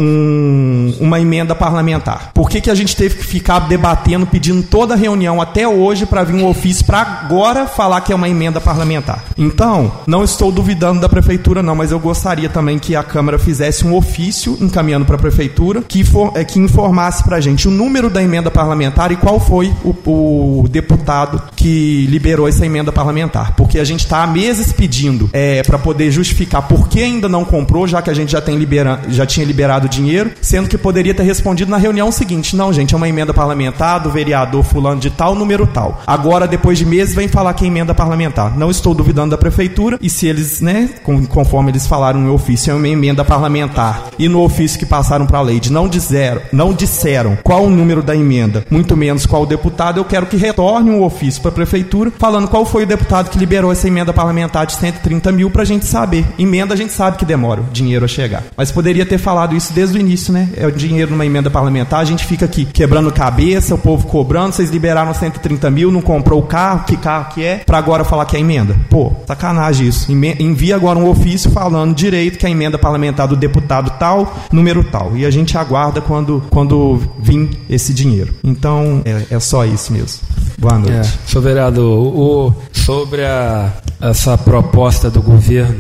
um, uma emenda parlamentar? Por que que a gente teve que ficar debatendo, pedindo toda a reunião até hoje para vir um ofício para agora falar que é uma emenda parlamentar? Então, não estou duvidando da prefeitura não, mas eu gostaria também que a Câmara fizesse um ofício encaminhando para a prefeitura que, for, é, que informasse para a gente o número da emenda parlamentar e qual foi o, o deputado que liberou essa emenda parlamentar, porque a gente está há meses pedindo é, para poder justificar por que ainda não comprou, já que a gente já, tem libera, já tinha liberado dinheiro, sendo que poderia ter respondido na reunião seguinte: não, gente, é uma emenda parlamentar do vereador fulano de tal, número tal. Agora, depois de meses, vem falar que é emenda parlamentar. Não estou duvidando da prefeitura, e se eles, né, conforme eles falaram no ofício, é uma emenda parlamentar, e no ofício que passaram para a lei não disseram, não disseram qual o número da emenda, muito menos qual o deputado, eu quero que retorne um ofício para a prefeitura falando qual foi o deputado que liberou essa emenda parlamentar de cento e trinta mil para a gente saber. Emenda a gente sabe que demora o dinheiro a chegar, mas poderia ter falado isso desde o início, né? É o dinheiro numa emenda parlamentar, a gente fica aqui quebrando cabeça, o povo cobrando, vocês liberaram cento e trinta mil, não comprou o carro, que carro que é, para agora falar que é emenda. Pô, sacanagem isso. Envia agora um ofício falando direito que é a emenda parlamentar do deputado tal, número tal, e a gente aguarda quando, quando vir esse dinheiro. Então, é, é só isso mesmo. Boa noite. É, senhor vereador, o, sobre a, essa proposta do governo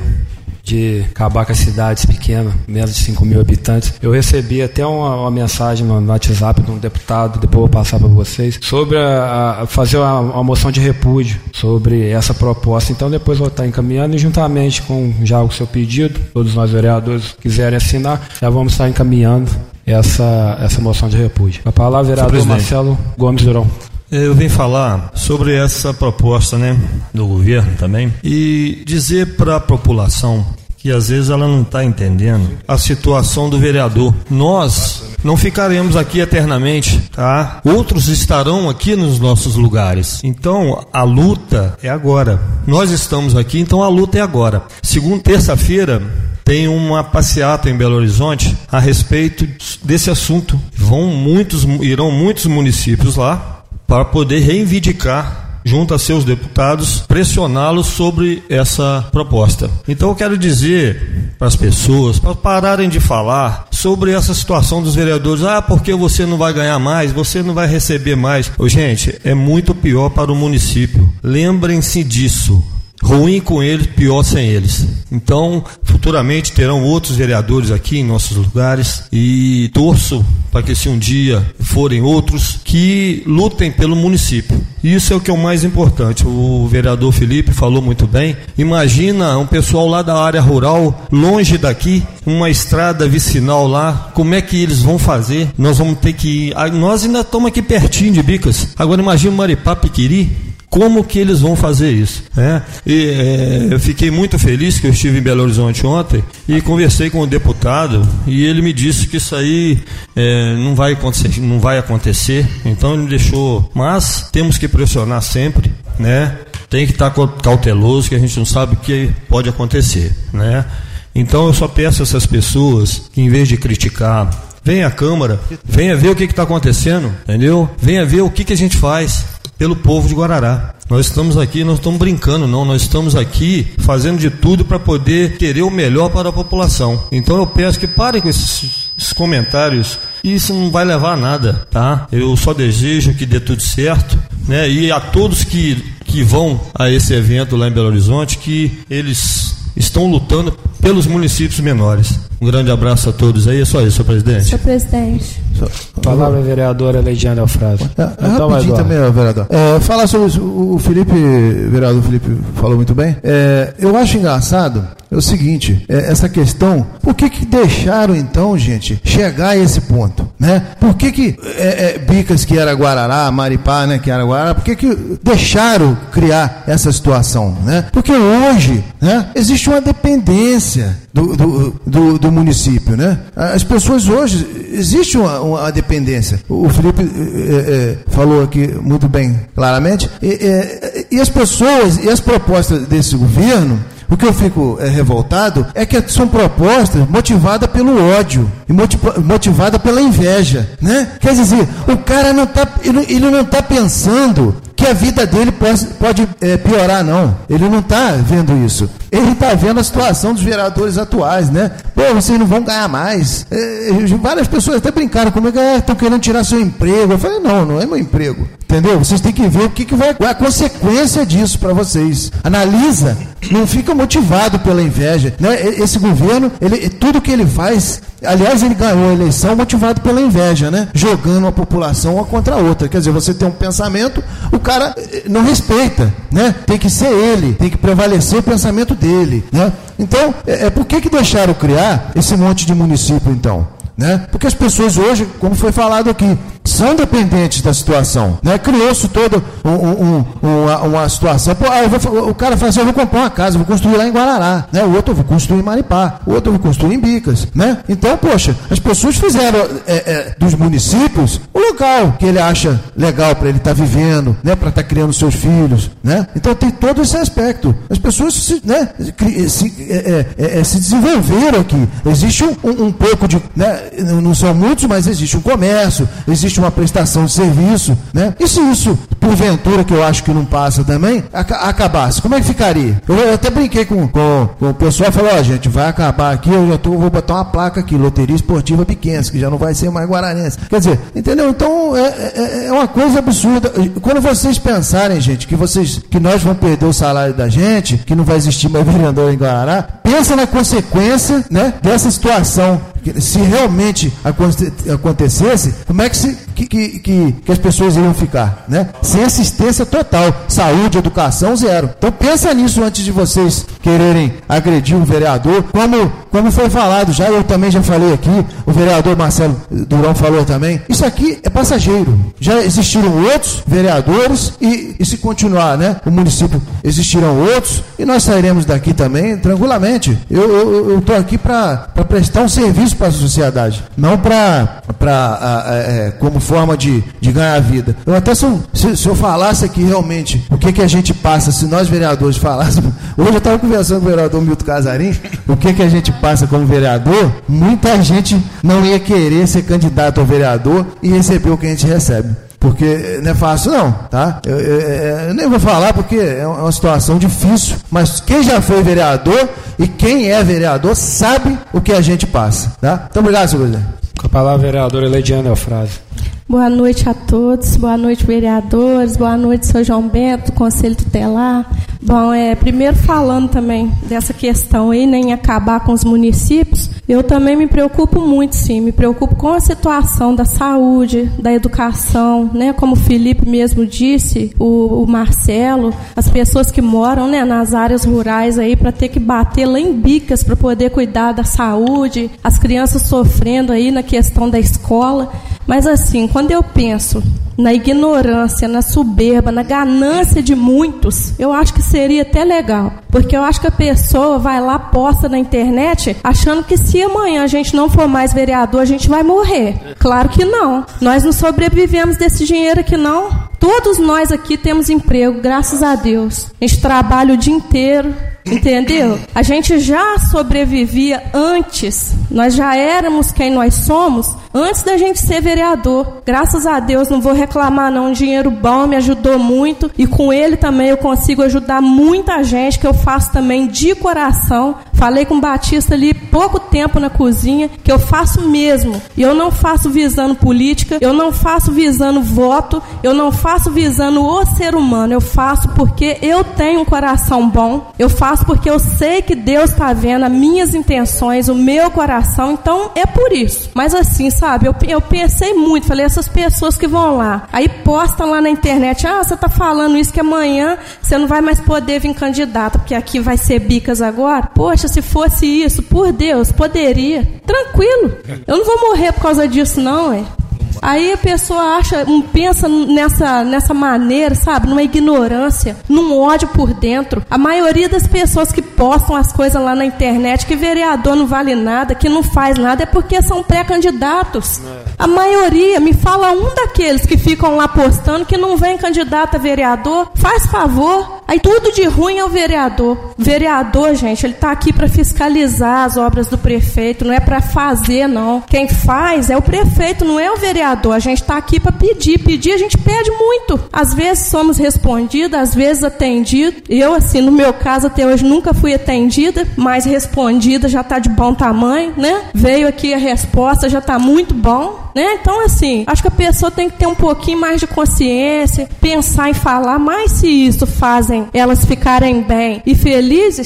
de acabar com as cidades pequenas, menos de cinco mil habitantes, eu recebi até uma, uma mensagem no WhatsApp de um deputado, depois eu vou passar para vocês, sobre a, a fazer uma, uma moção de repúdio sobre essa proposta. Então depois eu vou estar encaminhando, e juntamente com já o seu pedido, todos nós vereadores quiserem assinar, já vamos estar encaminhando essa, essa moção de repúdio. A palavra, vereador Marcelo Gomes Durão. Eu vim falar sobre essa proposta, né, do governo também, e dizer para a população que às vezes ela não está entendendo a situação do vereador. Nós não ficaremos aqui eternamente, tá? Outros estarão aqui nos nossos lugares. Então, a luta é agora. Nós estamos aqui, então a luta é agora. Segunda, terça-feira, tem uma passeata em Belo Horizonte a respeito desse assunto. Vão muitos, irão muitos municípios lá para poder reivindicar, junto a seus deputados, pressioná-los sobre essa proposta. Então eu quero dizer para as pessoas, para pararem de falar sobre essa situação dos vereadores: ah, porque você não vai ganhar mais, você não vai receber mais. Ô, gente, é muito pior para o município. Lembrem-se disso. Ruim com eles, pior sem eles. Então, futuramente terão outros vereadores aqui em nossos lugares, e torço para que, se um dia forem outros, que lutem pelo município. Isso é o que é o mais importante. O vereador Felipe falou muito bem. Imagina um pessoal lá da área rural, longe daqui, uma estrada vicinal lá, como é que eles vão fazer? Nós vamos ter que ir. Nós ainda estamos aqui pertinho de Bicas. Agora imagina Maripá, Piquiri. Como que eles vão fazer isso? É, e, é, eu fiquei muito feliz que eu estive em Belo Horizonte ontem e conversei com o deputado, e ele me disse que isso aí é, não vai acontecer, não vai acontecer. Então ele me deixou, mas temos que pressionar sempre, né? Tem que estar cauteloso, que a gente não sabe o que pode acontecer, né? Então eu só peço a essas pessoas que, em vez de criticar, venha à Câmara, venha ver o que está acontecendo, entendeu? Venha ver o que, que a gente faz pelo povo de Guarará. Nós estamos aqui, não estamos brincando não, nós estamos aqui fazendo de tudo para poder querer o melhor para a população. Então eu peço que parem com esses, esses comentários, isso não vai levar a nada, tá? Eu só desejo que dê tudo certo, né? E a todos que, que vão a esse evento lá em Belo Horizonte, que eles estão lutando pelos municípios menores. Um grande abraço a todos aí. É só isso, senhor presidente. Senhor presidente. Palavra a vereadora Leidiane Alfrado. É, então, rapidinho também, vereador. É, falar sobre isso, o Felipe, o vereador Felipe falou muito bem. É, eu acho engraçado é o seguinte, é, essa questão, por que que deixaram então, gente, chegar a esse ponto, né? Por que que é, é, Bicas, que era Guarará, Maripá, né, que era Guarará, por que que deixaram criar essa situação, né? Porque hoje, né, existe uma dependência do, do, do, do município, né? As pessoas hoje, existe uma, uma dependência. O Felipe é, é, falou aqui muito bem claramente, e, é, e as pessoas, e as propostas desse governo, o que eu fico é, revoltado é que são propostas motivadas pelo ódio e motivadas pela inveja, né? Quer dizer, o cara não está, ele, ele não está pensando que a vida dele pode, pode é, piorar, não. Ele não está vendo isso. Ele está vendo a situação dos vereadores atuais, né? Pô, vocês não vão ganhar mais. É, várias pessoas até brincaram comigo, ah, estão querendo tirar seu emprego. Eu falei, não, não é meu emprego. Entendeu? Vocês têm que ver o que, que vai, qual é a consequência disso para vocês. Analisa, não fica motivado pela inveja, né? Esse governo, ele, tudo que ele faz, aliás, ele ganhou a eleição motivado pela inveja, né? Jogando uma população uma contra a outra. Quer dizer, você tem um pensamento, o cara não respeita, né? Tem que ser ele, tem que prevalecer o pensamento dele, né? Então, é, é por que que deixaram criar esse monte de município, então? né? Porque as pessoas hoje, como foi falado aqui, são dependentes da situação, né? Criou-se toda um, um, um, uma, uma situação. Pô, ah, eu vou, o cara fala assim, eu vou comprar uma casa, vou construir lá em Guarará, né? O outro eu vou construir em Maripá, o outro eu vou construir em Bicas, né? Então, poxa, as pessoas fizeram é, é, dos municípios o local que ele acha legal para ele estar tá vivendo, né? Para estar tá criando seus filhos, né? Então tem todo esse aspecto. As pessoas se, né? se, é, é, é, se desenvolveram aqui. Existe um, um, um pouco de, né? Não são muitos, mas existe um comércio, existe uma prestação de serviço, né? E se isso, porventura, que eu acho que não passa também, ac- acabasse, como é que ficaria? Eu, eu até brinquei com, com, com o pessoal e falei, ó, oh, gente, vai acabar aqui, eu já tô, vou botar uma placa aqui, Loteria Esportiva Piquense, que já não vai ser mais guararense. Quer dizer, entendeu? Então, é, é, é uma coisa absurda. Quando vocês pensarem, gente, que vocês, que nós vamos perder o salário da gente, que não vai existir mais vereador em Guarará, pensa na consequência, né, dessa situação. Se realmente acontecesse, como é que, se, que, que, que, que as pessoas iriam ficar, né? Sem assistência total, saúde, educação, zero. Então pensa nisso antes de vocês quererem agredir um vereador, como, como foi falado já, eu também já falei aqui, o vereador Marcelo Durão falou também, isso aqui é passageiro. Já existiram outros vereadores e, e se continuar, né, o município, existirão outros e nós sairemos daqui também tranquilamente. Eu estou aqui para prestar um serviço para a sociedade, não para é, como forma de, de ganhar vida. Eu até se, se, se eu falasse aqui realmente o que, que a gente passa, se nós vereadores falássemos, hoje eu estava conversando com o vereador Milton Casarim, o que, que a gente passa como vereador, muita gente não ia querer ser candidato ao vereador e receber o que a gente recebe. Porque não é fácil não, tá? Eu, eu, eu nem vou falar porque é uma situação difícil, mas quem já foi vereador e quem é vereador sabe o que a gente passa, tá? Então, obrigado, senhor presidente. Com a palavra, vereadora Leidiana Eufrásio. Boa noite a todos, boa noite, vereadores, boa noite, senhor João Bento, Conselho Tutelar. Bom, é, primeiro falando também dessa questão aí, né, em acabar com os municípios, eu também me preocupo muito, sim, me preocupo com a situação da saúde, da educação, né, como o Felipe mesmo disse, o, o Marcelo, as pessoas que moram, né, nas áreas rurais aí, para ter que bater lá em Bicas para poder cuidar da saúde, as crianças sofrendo aí na questão da escola. Mas assim, quando eu penso na ignorância, na soberba, na ganância de muitos, eu acho que seria até legal. Porque eu acho que a pessoa vai lá, posta na internet, achando que se amanhã a gente não for mais vereador, a gente vai morrer. Claro que não. Nós não sobrevivemos desse dinheiro aqui, não. Todos nós aqui temos emprego, graças a Deus. A gente trabalha o dia inteiro, entendeu? A gente já sobrevivia antes, nós já éramos quem nós somos antes da gente ser vereador. Graças a Deus, não vou reclamar não, um dinheiro bom me ajudou muito e com ele também eu consigo ajudar muita gente, que eu faço também de coração. Falei com o Batista ali pouco tempo na cozinha, que eu faço mesmo. E eu não faço visando política, eu não faço visando voto, eu não faço visando o ser humano, eu faço porque eu tenho um coração bom, eu faço porque eu sei que Deus está vendo as minhas intenções, o meu coração, então é por isso. Mas assim, sabe, eu, eu pensei muito, falei, essas pessoas que vão lá, aí postam lá na internet, ah, você está falando isso que amanhã você não vai mais poder vir candidato, porque aqui vai ser Bicas agora. Poxa, se fosse isso, por Deus, poderia. Tranquilo, eu não vou morrer por causa disso não, é. Aí a pessoa acha, pensa nessa, nessa maneira, sabe, numa ignorância, num ódio por dentro. A maioria das pessoas que postam as coisas lá na internet, que vereador não vale nada, que não faz nada, é porque são pré-candidatos. A maioria, me fala um daqueles que ficam lá postando que não vem candidato a vereador, faz favor. Aí tudo de ruim é o vereador. O vereador, gente, ele está aqui para fiscalizar as obras do prefeito, não é para fazer, não. Quem faz é o prefeito, não é o vereador. A gente está aqui para pedir. Pedir, a gente pede muito. Às vezes somos respondidas, às vezes atendidos. Eu, assim, no meu caso, até hoje nunca fui atendida, mas respondida já está de bom tamanho, né? Veio aqui a resposta, já está muito bom, né? Então, assim, acho que a pessoa tem que ter um pouquinho mais de consciência, pensar em falar, mas se isso fazem elas ficarem bem e felizes,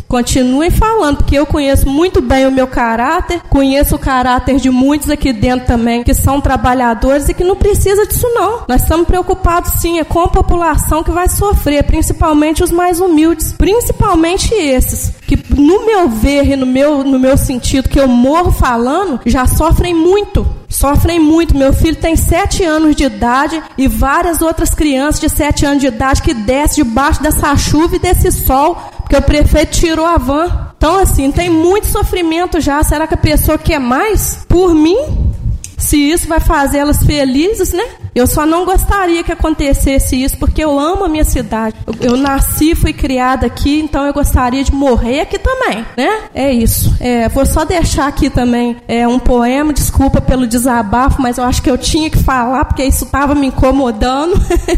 Continuem falando, porque eu conheço muito bem o meu caráter, conheço o caráter de muitos aqui dentro também, que são trabalhadores e que não precisa disso não. Nós estamos preocupados sim, é com a população que vai sofrer, principalmente os mais humildes, principalmente esses, que no meu ver e no meu, no meu sentido, que eu morro falando, já sofrem muito. Sofrem muito. Meu filho tem sete anos de idade e várias outras crianças de sete anos de idade que descem debaixo dessa chuva e desse sol, porque o prefeito tirou a van. Então, assim, tem muito sofrimento já. Será que a pessoa quer mais? Por mim, se isso vai fazer elas felizes, né? Eu só não gostaria que acontecesse isso, porque eu amo a minha cidade. Eu, eu nasci, fui criada aqui, então eu gostaria de morrer aqui também, né? É isso. É, vou só deixar aqui também é, um poema, desculpa pelo desabafo, mas eu acho que eu tinha que falar, porque isso estava me incomodando.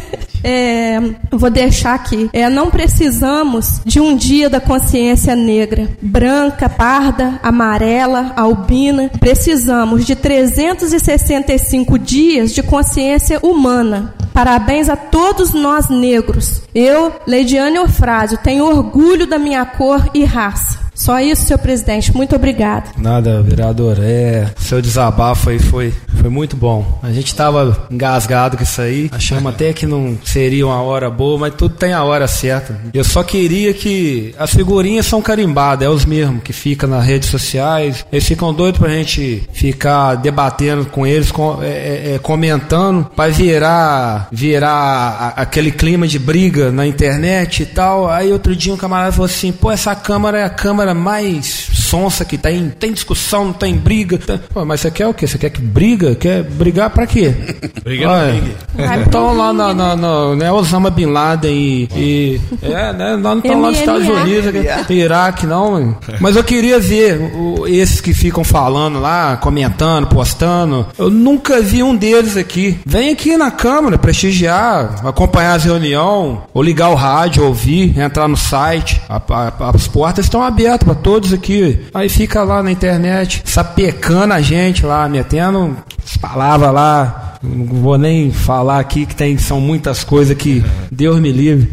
É, vou deixar aqui. É, não precisamos de um dia da consciência negra, branca, parda, amarela, albina. Precisamos de trezentos e sessenta e cinco dias de consciência humana. Parabéns a todos nós negros. Eu, Leidiane Eufrásio, tenho orgulho da minha cor e raça. Só isso, senhor presidente. Muito obrigado. Nada, vereador. É, seu desabafo aí foi, foi muito bom. A gente estava engasgado com isso aí. Achamos até que não seria uma hora boa, mas tudo tem a hora certa. Eu só queria que as figurinhas são carimbadas, é os mesmos que ficam nas redes sociais. Eles ficam doidos pra gente ficar debatendo com eles, com, é, é, comentando, pra virar, virar a, aquele clima de briga na internet e tal. Aí outro dia um camarada falou assim: pô, essa Câmara é a Câmara mais sonsa que tem, tem discussão, não tem briga. Pô, mas você quer o quê? Você quer que briga? Quer brigar pra quê? Briga não briga. Então lá na, na, na né, Osama Bin Laden e, e é, né, nós não estamos lá nos Estados Unidos, Iraque não, mano. Mas eu queria ver o, esses que ficam falando lá, comentando, postando. Eu nunca vi um deles aqui. Vem aqui na Câmara prestigiar, acompanhar as reuniões, ou ligar o rádio, ouvir, entrar no site. A, a, as portas estão abertas para todos aqui. Aí fica lá na internet, sapecando a gente lá, metendo as palavras lá. Não vou nem falar aqui que tem, são muitas coisas que Deus me livre.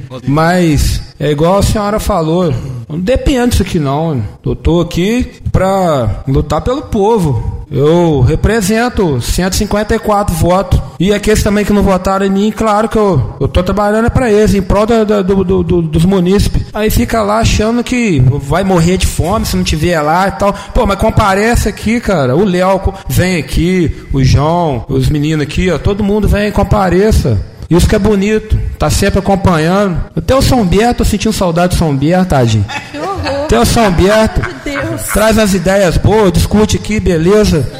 Mas é igual a senhora falou, não depende disso aqui não. Eu tô aqui para lutar pelo povo. Eu represento cento e cinquenta e quatro votos. E aqueles também que não votaram em mim, claro que eu, eu tô trabalhando para eles, em prol da, da, do, do, do, dos munícipes. Aí fica lá achando que vai morrer de fome se não tiver lá e tal. Pô, mas comparece aqui, cara. O Léo vem aqui, o João, os meninos aqui, ó, todo mundo vem, compareça. Isso que é bonito, tá sempre acompanhando. Até o São Bento, tô sentindo saudade do São Bento, tadinho. Que horror. Até o São Bento, traz as ideias boas, discute aqui, beleza.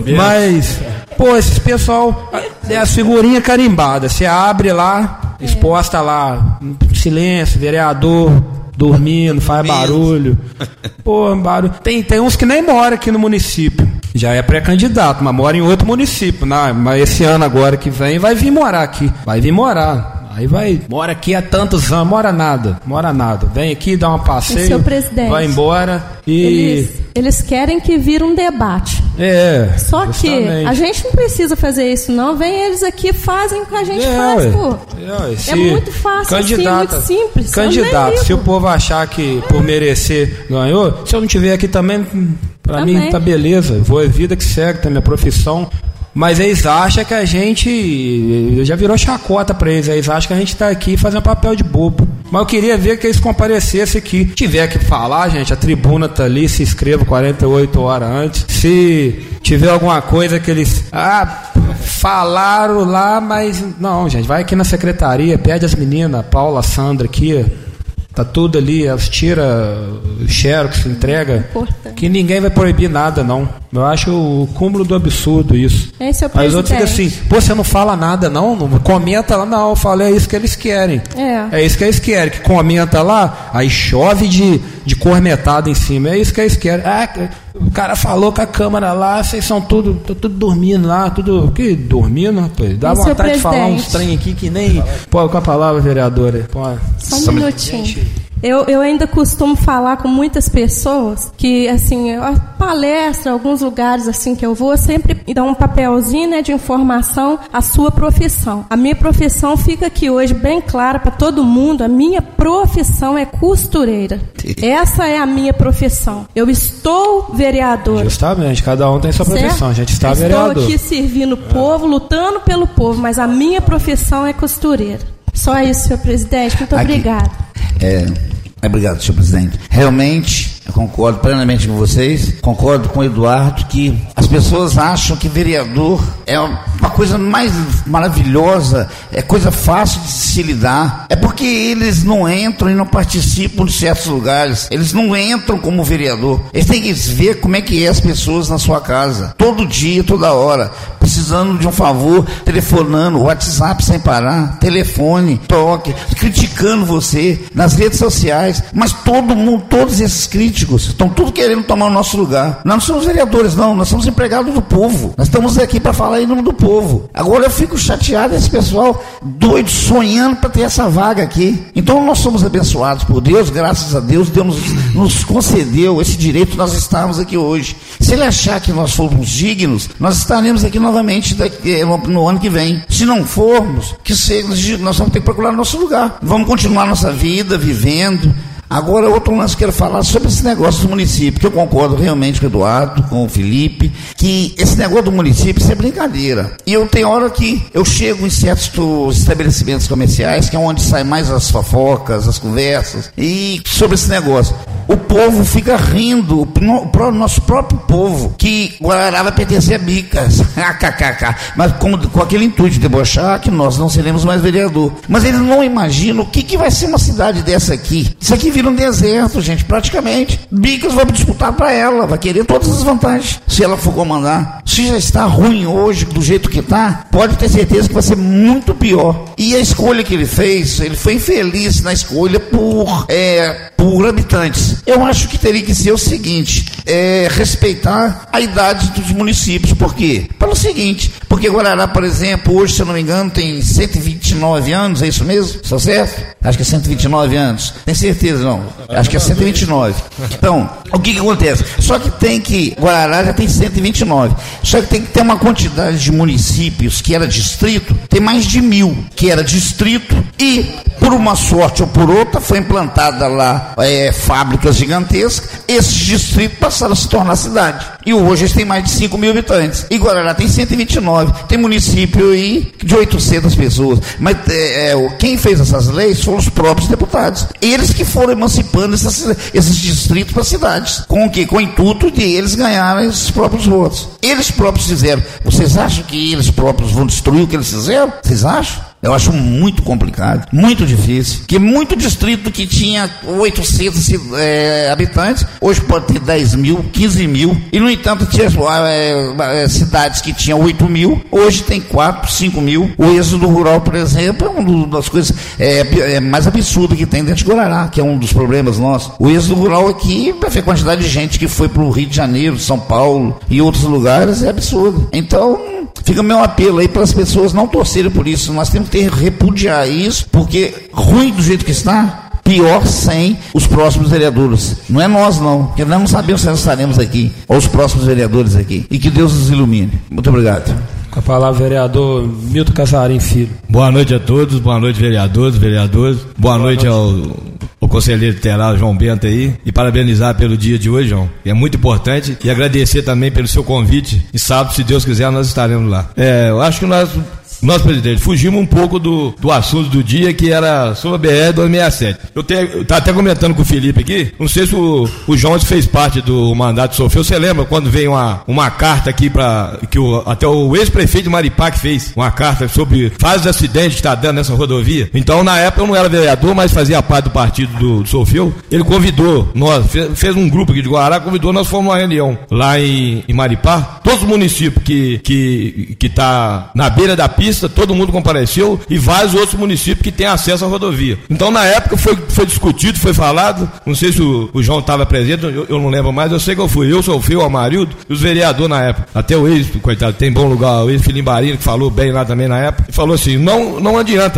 Mas, pô, esses pessoal, é as figurinhas carimbadas, você abre lá, é. exposta lá, silêncio, vereador dormindo, faz barulho. Pô, barulho. Tem, tem uns que nem moram aqui no município. Já é pré-candidato, mas mora em outro município. Não, mas esse ano agora que vem vai vir morar aqui. Vai vir morar. Aí vai, mora aqui há tantos anos, mora nada, mora nada. Vem aqui, dá um passeio, seu presidente, vai embora e... Eles, eles querem que vire um debate. É, só justamente. Que a gente não precisa fazer isso não, vem eles aqui, fazem o que a gente é, faz, pô. É, é muito fácil assim, é muito simples. Candidato, se o povo achar que por merecer ganhou, se eu não tiver aqui também, pra também. mim tá beleza, vou, é vida que segue, tá minha profissão. Mas eles acham que a gente... Já virou chacota pra eles. Eles acham que a gente tá aqui fazendo papel de bobo. Mas eu queria ver que eles comparecessem aqui. Se tiver que falar, gente, a tribuna tá ali. Se inscreva quarenta e oito horas antes. Se tiver alguma coisa que eles... Ah, falaram lá, mas... Não, gente, vai aqui na secretaria. Pede as meninas, a Paula, a Sandra aqui... Tá tudo ali, elas tiram o xerox, entrega, importante. Que ninguém vai proibir nada, não. Eu acho o cúmulo do absurdo isso. Esse é o Aí os outros ficam assim, pô, você não fala nada, não? não comenta lá, não. Eu falo, é isso que eles querem. É. É isso que eles querem, que comenta lá, aí chove de, de cornetada em cima. É isso que eles querem. Ah, o cara falou com a câmera lá, vocês são tudo, tudo dormindo lá, tudo. Que dormindo, rapaz? Dá vontade de falar uns trem aqui que nem. Pô, com a palavra, vereadora. Pô, só um minutinho. Eu, eu ainda costumo falar com muitas pessoas que, assim, a palestra, alguns lugares assim que eu vou, sempre dá um papelzinho, né, de informação, a sua profissão. A minha profissão fica aqui hoje bem clara para todo mundo. A minha profissão é costureira. Essa é a minha profissão. Eu estou vereadora. Justamente, cada um tem sua profissão. Certo? A gente está eu vereador. Estou aqui servindo o povo, lutando pelo povo, mas a minha profissão é costureira. Só isso, senhor presidente. Muito aqui, obrigada. É, obrigado, senhor presidente. Realmente, eu concordo plenamente com vocês, concordo com o Eduardo que as pessoas acham que vereador é uma coisa mais maravilhosa, é coisa fácil de se lidar. É porque eles não entram e não participam de certos lugares, eles não entram como vereador. Eles têm que ver como é que é as pessoas na sua casa, todo dia, toda hora, precisando de um favor, telefonando, WhatsApp sem parar, telefone, toque, criticando você nas redes sociais, mas todo mundo, todos esses críticos estão tudo querendo tomar o nosso lugar. Nós não somos vereadores, não, nós somos empregados do povo. Nós estamos aqui para falar em nome do povo. Agora eu fico chateado esse pessoal doido, sonhando para ter essa vaga aqui. Então nós somos abençoados por Deus, graças a Deus, Deus nos, nos concedeu esse direito, nós estamos aqui hoje. Se ele achar que nós formos dignos, nós estaremos aqui novamente daqui, no, no ano que vem. Se não formos, que seja, nós vamos ter que procurar nosso lugar. Vamos continuar nossa vida vivendo. Agora, outro lance que eu quero falar sobre esse negócio do município, que eu concordo realmente com o Eduardo, com o Felipe, que esse negócio do município, isso é brincadeira. E eu tenho hora que eu chego em certos estabelecimentos comerciais, que é onde saem mais as fofocas, as conversas, e sobre esse negócio. O povo fica rindo, o nosso próprio povo, que Guarará vai pertencer a Bicas, mas com, com aquele intuito de debochar que nós não seremos mais vereador. Mas eles não imaginam o que, que vai ser uma cidade dessa aqui. Isso aqui vira um deserto, gente, praticamente. Bicas vai disputar para ela, vai querer todas as vantagens, se ela for comandar. Se já está ruim hoje, do jeito que está, pode ter certeza que vai ser muito pior. E a escolha que ele fez, ele foi infeliz na escolha por, é, por habitantes. Eu acho que teria que ser o seguinte, é, respeitar a idade dos municípios. Por quê? Pelo seguinte, porque Guarará, por exemplo, hoje, se eu não me engano, tem cento e vinte e nove anos, é isso mesmo? Estou certo? Acho que é cento e vinte e nove anos. Tem certeza, não? Acho que é cento e vinte e nove. Então, o que que acontece? Só que tem que, Guarará já tem cento e vinte e nove. Só que tem que ter uma quantidade de municípios que era distrito, tem mais de mil que era distrito e, por uma sorte ou por outra, foi implantada lá é, fábricas gigantescas, esses distritos passaram a se tornar cidade. E hoje eles têm mais de cinco mil habitantes. E Guarará tem cento e vinte e nove. Tem município aí de oitocentas pessoas. Mas é, é, quem fez essas leis foram os próprios deputados. Eles que foram emancipando essas, esses distritos para cidades. Com o quê? Com o intuito de eles ganharem os próprios votos. Eles próprios fizeram. Vocês acham que eles próprios vão destruir o que eles fizeram? Vocês acham? Eu acho muito complicado, muito difícil, que muito distrito que tinha oitocentos é, habitantes, hoje pode ter dez mil, quinze mil, e no entanto tinha é, é, cidades que tinham oito mil, hoje tem quatro, cinco mil. O êxodo rural, por exemplo, é uma das coisas é, é, mais absurdas que tem dentro de Guarará, que é um dos problemas nossos. O êxodo rural aqui, para ver a quantidade de gente que foi para o Rio de Janeiro, São Paulo e outros lugares, é absurdo. Então, fica meu apelo aí para as pessoas não torcerem por isso. Nós temos que ter, repudiar isso, porque ruim do jeito que está, pior sem os próximos vereadores. Não é nós não, porque nós não sabemos se nós estaremos aqui, ou os próximos vereadores aqui. E que Deus nos ilumine. Muito obrigado. Com a palavra, vereador Milton Casarim Filho. Boa noite a todos, boa noite, vereadores, vereadores. Boa, boa noite, noite ao... o conselheiro tutelar João Bento aí, e parabenizar pelo dia de hoje, João, que é muito importante, e agradecer também pelo seu convite, e sábado, se Deus quiser, nós estaremos lá. É, eu acho que nós, nós, presidente, fugimos um pouco do, do assunto do dia, que era sobre a B R duzentos e sessenta e sete. Eu tenho, eu tava até comentando com o Felipe aqui, não sei se o, o João fez parte do mandato sofreu, você lembra quando veio uma, uma carta aqui para que o, até o ex-prefeito de Maripá que fez uma carta sobre fases de acidente que está dando nessa rodovia. Então, na época, eu não era vereador, mas fazia parte do partido do, do Sofeu. Ele convidou nós, fez, fez um grupo aqui de Guarará, convidou, nós fomos uma reunião lá em, em Maripá, todos os municípios que que que tá na beira da pista, todo mundo compareceu, e vários outros municípios que têm acesso à rodovia. Então, na época, foi, foi discutido, foi falado, não sei se o, o João estava presente, eu, eu não lembro mais, eu sei que eu fui, eu, Sofeu, o Amarildo, e os vereadores na época, até o ex, coitado, tem bom lugar, o ex-Filimbarino, que falou bem lá também na época, e falou assim, não, não adianta,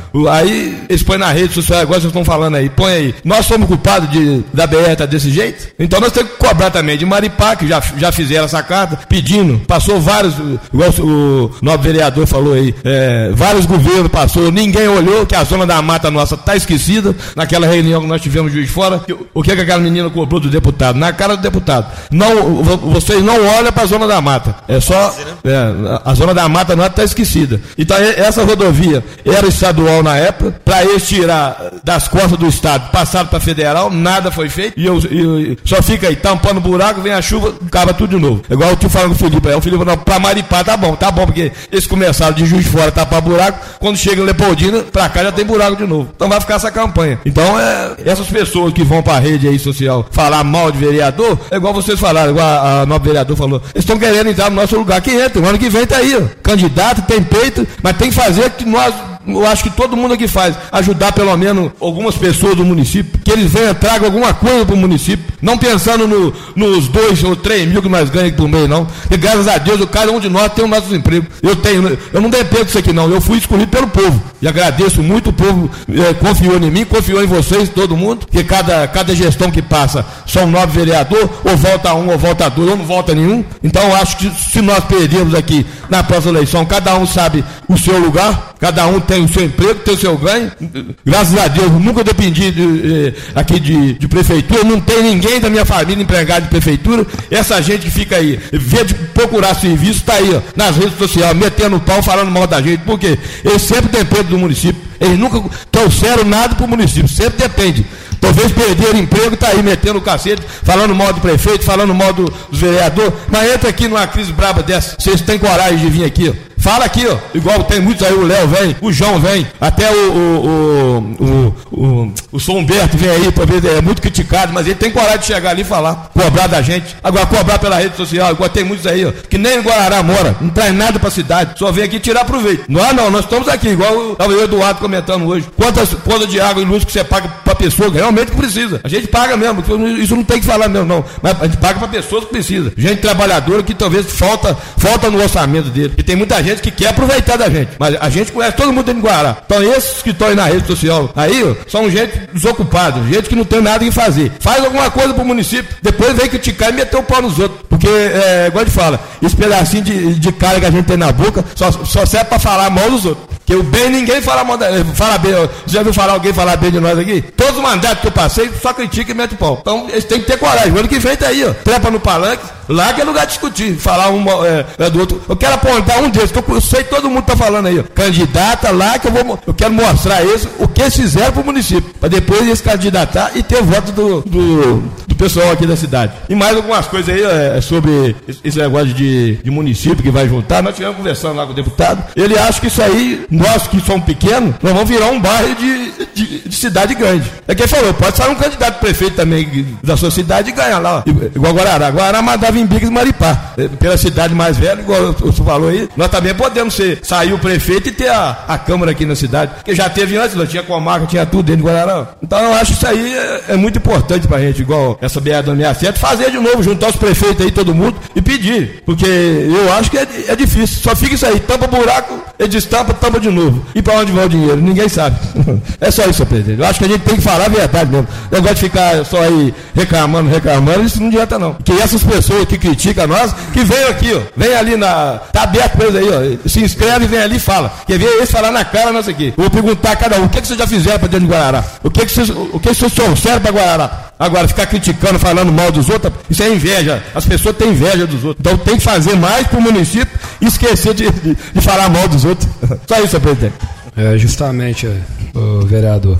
Aí eles põem na rede social, agora vocês estão falando aí, põe aí. Nós somos culpados de, da B R estar desse jeito? Então nós temos que cobrar também de Maripá, que já, já fizeram essa carta, pedindo. Passou vários, igual o novo vereador falou aí, é, vários governos passou, ninguém olhou que a zona da mata nossa está esquecida. Naquela reunião que nós tivemos Juiz de Fora, o que, que aquela menina cobrou do deputado? Na cara do deputado. Não, vocês não olham para a zona da mata. É só. É, a zona da mata nossa está esquecida. Então essa rodovia era estadual na época, para eles tirar das costas do estado, passaram para federal, nada foi feito, e eu, eu, só fica aí tampando buraco, vem a chuva, acaba tudo de novo. Igual eu te falando com o Felipe, aí o Felipe não, para Maripá tá bom, tá bom, porque eles começaram de Juiz de Fora tapar buraco, quando chega em Leopoldina, para cá já tem buraco de novo. Então vai ficar essa campanha. Então é, essas pessoas que vão para a rede aí social falar mal de vereador, é igual vocês falaram, igual a, a nova vereador falou, eles estão querendo entrar no nosso lugar, que entra, o ano que vem tá aí, ó. Candidato, tem peito, mas tem que fazer que nós, eu acho que todo mundo aqui faz, ajudar pelo menos algumas pessoas do município, que eles venham, tragam alguma coisa para o município, não pensando no, nos dois ou três mil que nós ganhamos por mês, não. E graças a Deus, cada um de nós tem o nosso emprego. Eu tenho, eu não dependo disso aqui, não. Eu fui escolhido pelo povo. E agradeço muito, o povo é, confiou em mim, confiou em vocês, todo mundo, que cada, cada gestão que passa são nove vereadores, ou volta um, ou volta dois, ou não volta nenhum. Então, eu acho que se nós perdermos aqui na próxima eleição, cada um sabe o seu lugar, cada um tem o seu emprego, tem o seu ganho. Graças a Deus, nunca dependi de, eh, aqui de, de prefeitura, não tem ninguém da minha família empregado de prefeitura. Essa gente que fica aí, vê de procurar serviço, está aí, ó, nas redes sociais, metendo o pau, falando mal da gente. Por quê? Eles sempre dependem do município. Eles nunca trouxeram nada para o município, sempre depende. Talvez perderam emprego, está aí metendo o cacete, falando mal do prefeito, falando mal do, dos vereadores. Mas entra aqui numa crise braba dessa. Vocês têm coragem de vir aqui, ó. Fala aqui, ó. Igual tem muitos aí, o Léo vem, o João vem, até o, o, o, o, o, o São Humberto vem aí, talvez é muito criticado, mas ele tem coragem de chegar ali e falar, cobrar da gente. Agora, cobrar pela rede social, igual tem muitos aí, ó, que nem em Guarará mora, não traz nada pra cidade, só vem aqui tirar proveito. Não, não, nós estamos aqui, igual estava o Eduardo comentando hoje. Quantas contas de água e luz que você paga pra pessoa que realmente precisa? A gente paga mesmo, isso não tem que falar mesmo, não. Mas a gente paga pra pessoas que precisam. Gente trabalhadora que talvez falta, falta no orçamento dele. E tem muita gente que quer aproveitar da gente, mas a gente conhece todo mundo dentro de Guarará. Então esses que estão aí na rede social aí, ó, são gente desocupada, gente que não tem nada que fazer. Faz alguma coisa pro município, depois vem criticar e meter o pau nos outros. Porque, é, igual a gente fala, esse pedacinho de, de cara que a gente tem na boca só, só serve pra falar mal dos outros. Porque o bem, ninguém fala mal, da, fala bem. Ó, você já viu falar alguém falar bem de nós aqui? Todos os mandatos que eu passei, só critica e mete o pau. Então eles têm que ter coragem. O ano que vem tá aí, ó, trepa no palanque, lá que é lugar de discutir, falar um é, é do outro. Eu quero apontar um deles, que eu sei que todo mundo tá falando aí, ó. Candidata lá que eu vou, eu quero mostrar a eles o que eles fizeram pro município, para depois eles candidatar e ter voto do, do, do pessoal aqui da cidade. E mais algumas coisas aí é, sobre esse negócio de, de município que vai juntar. Nós tivemos conversando lá com o deputado. Ele acha que isso aí, nós que somos pequenos, nós vamos virar um bairro de, de, de cidade grande. É quem falou, pode sair um candidato prefeito também da sua cidade e ganhar lá, ó. Igual Guarará. Guarará mandava em Bigos e Maripá. Pela cidade mais velha, igual o senhor falou aí, nós também podemos ser, sair o prefeito e ter a, a Câmara aqui na cidade. Porque já teve antes, não tinha comarca, tinha tudo dentro de Guarará. Então eu acho isso aí é, é muito importante pra gente, igual essa B R duzentos e sessenta e sete, fazer de novo, juntar os prefeitos aí, todo mundo, e pedir. Porque eu acho que é, é difícil. Só fica isso aí, tampa buraco, ele destampa, tampa de novo. E pra onde vai o dinheiro? Ninguém sabe. É só isso, senhor presidente. Eu acho que a gente tem que falar a verdade mesmo. O negócio de ficar só aí reclamando, reclamando, isso não adianta não. Porque essas pessoas que criticam nós, que venham aqui, ó, vem ali na... Tá aberto pra eles aí, ó. Se inscreve, vem ali e fala. Quer ver eles falar na cara nossa aqui. Eu vou perguntar a cada um, o que, que vocês já fizeram pra dentro de Guarará? O que, que vocês, o que, que vocês trouxeram pra Guarará? Agora, ficar criticando, falando mal dos outros, isso é inveja. As pessoas têm inveja dos outros. Então tem que fazer mais pro município e esquecer de, de, de falar mal dos outros. Só isso, senhor presidente. É, justamente, o vereador.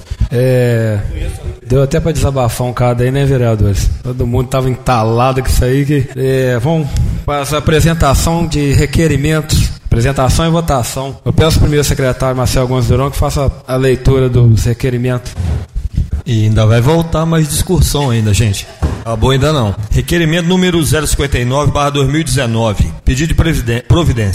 É, deu até para desabafar um cara aí, né, vereadores? Todo mundo estava entalado com isso aí. Que, é, vamos para essa apresentação de requerimentos. Apresentação e votação. Eu peço ao primeiro secretário Marcelo Gomes Durão que faça a leitura dos requerimentos. E ainda vai voltar mais discussão ainda, gente. Acabou ainda não. Requerimento número zero cinquenta e nove barra dois mil e dezenove. Pedido de providência.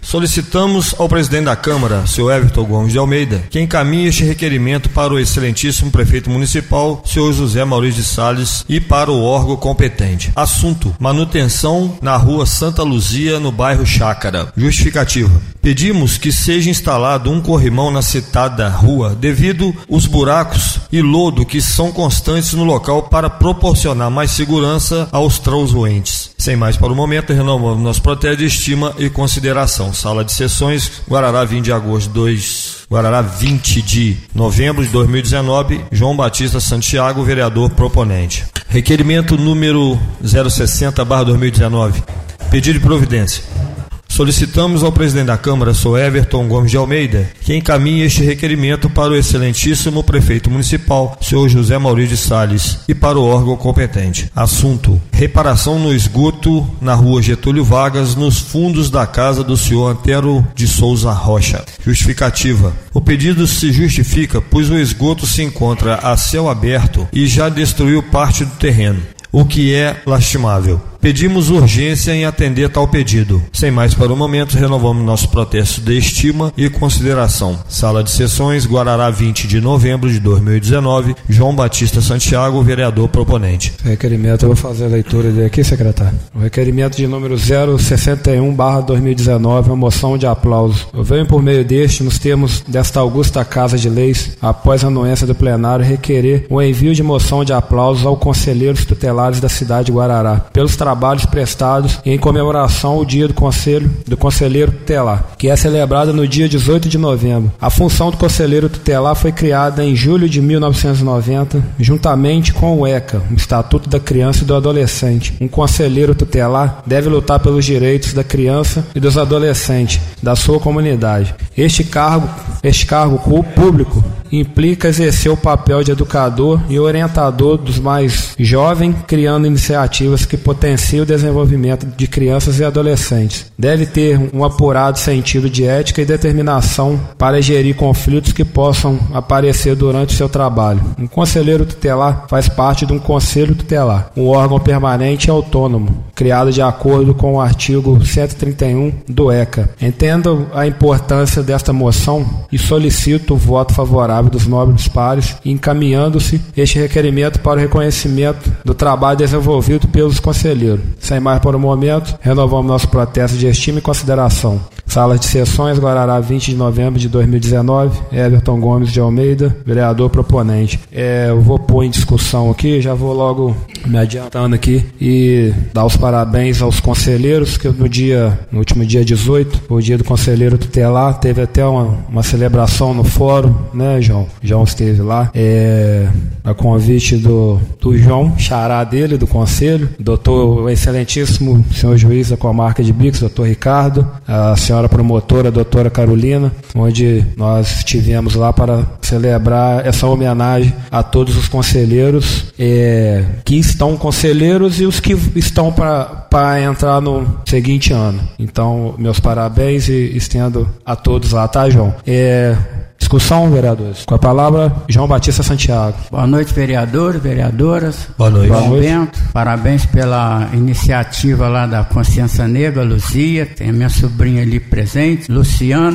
Solicitamos ao presidente da Câmara, senhor Everton Gomes de Almeida, que encaminhe este requerimento para o excelentíssimo prefeito municipal, senhor José Maurício de Salles, e para o órgão competente. Assunto: manutenção na rua Santa Luzia, no bairro Chácara. Justificativa: pedimos que seja instalado um corrimão na citada rua devido os buracos e lodo que são constantes no local para proporcionar mais segurança aos transeuntes. Sem mais para o momento, renovamos nosso protesto de estima e consideração. Sala de sessões, Guarará, vinte de agosto de dois, Guarará, vinte de novembro de dois mil e dezenove, João Batista Santiago, vereador proponente. Requerimento número zero sessenta barra dois mil e dezenove. Pedido de providência. Solicitamos ao presidente da Câmara, senhor Everton Gomes de Almeida, que encaminhe este requerimento para o excelentíssimo prefeito municipal, senhor José Maurício de Salles, e para o órgão competente. Assunto: reparação no esgoto na rua Getúlio Vargas, nos fundos da casa do senhor Antero de Souza Rocha. Justificativa: o pedido se justifica pois o esgoto se encontra a céu aberto e já destruiu parte do terreno, o que é lastimável. Pedimos urgência em atender tal pedido. Sem mais para o momento, renovamos nosso protesto de estima e consideração. Sala de sessões, Guarará, vinte de novembro de dois mil e dezenove, João Batista Santiago, vereador proponente. Requerimento, eu vou fazer a leitura dele aqui, secretário. O requerimento de número zero sessenta e um barra dois mil e dezenove, uma moção de aplauso. Eu venho por meio deste, nos termos desta augusta Casa de Leis, após a anuência do plenário, requerer o envio de moção de aplausos aos conselheiros tutelares da cidade de Guarará, pelos trabalhos trabalhos prestados em comemoração ao dia do Conselho do Conselheiro Tutelar, que é celebrado no dia dezoito de novembro. A função do Conselheiro Tutelar foi criada em julho de mil novecentos e noventa, juntamente com o ECA, o Estatuto da Criança e do Adolescente. Um Conselheiro Tutelar deve lutar pelos direitos da criança e dos adolescentes da sua comunidade. Este cargo, este cargo público implica exercer o papel de educador e orientador dos mais jovens, criando iniciativas que potenciam o desenvolvimento de crianças e adolescentes. Deve ter um apurado sentido de ética e determinação para gerir conflitos que possam aparecer durante o seu trabalho. Um conselheiro tutelar faz parte de um conselho tutelar, um órgão permanente e autônomo, criado de acordo com o artigo cento e trinta e um do ECA. Entendo a importância desta moção e solicito o voto favorável dos nobres pares, encaminhando-se este requerimento para o reconhecimento do trabalho desenvolvido pelos conselheiros. Sem mais por um momento, renovamos nosso protesto de estima e consideração. Sala de sessões, Guarará, vinte de novembro de dois mil e dezenove, Everton Gomes de Almeida, vereador proponente. É, eu vou pôr em discussão aqui, já vou logo me adiantando aqui e dar os parabéns aos conselheiros, que no dia, no último dia dezoito, o dia do conselheiro tutelar, teve até uma, uma celebração no fórum, né, João? João esteve lá, é, a convite do, do João, xará dele, do conselho, doutor, o excelentíssimo senhor juiz da comarca de Bicos, doutor Ricardo, a senhora promotora, a doutora Carolina, onde nós estivemos lá para celebrar essa homenagem a todos os conselheiros é, que estão conselheiros e os que estão para entrar no seguinte ano. Então, meus parabéns e estendo a todos lá, tá, João? É... Discussão, vereadores. Com a palavra, João Batista Santiago. Boa noite, vereadores, vereadoras. Boa noite. Boa noite. Bento, parabéns pela iniciativa lá da Consciência Negra, Luzia, tem a minha sobrinha ali presente, Luciano.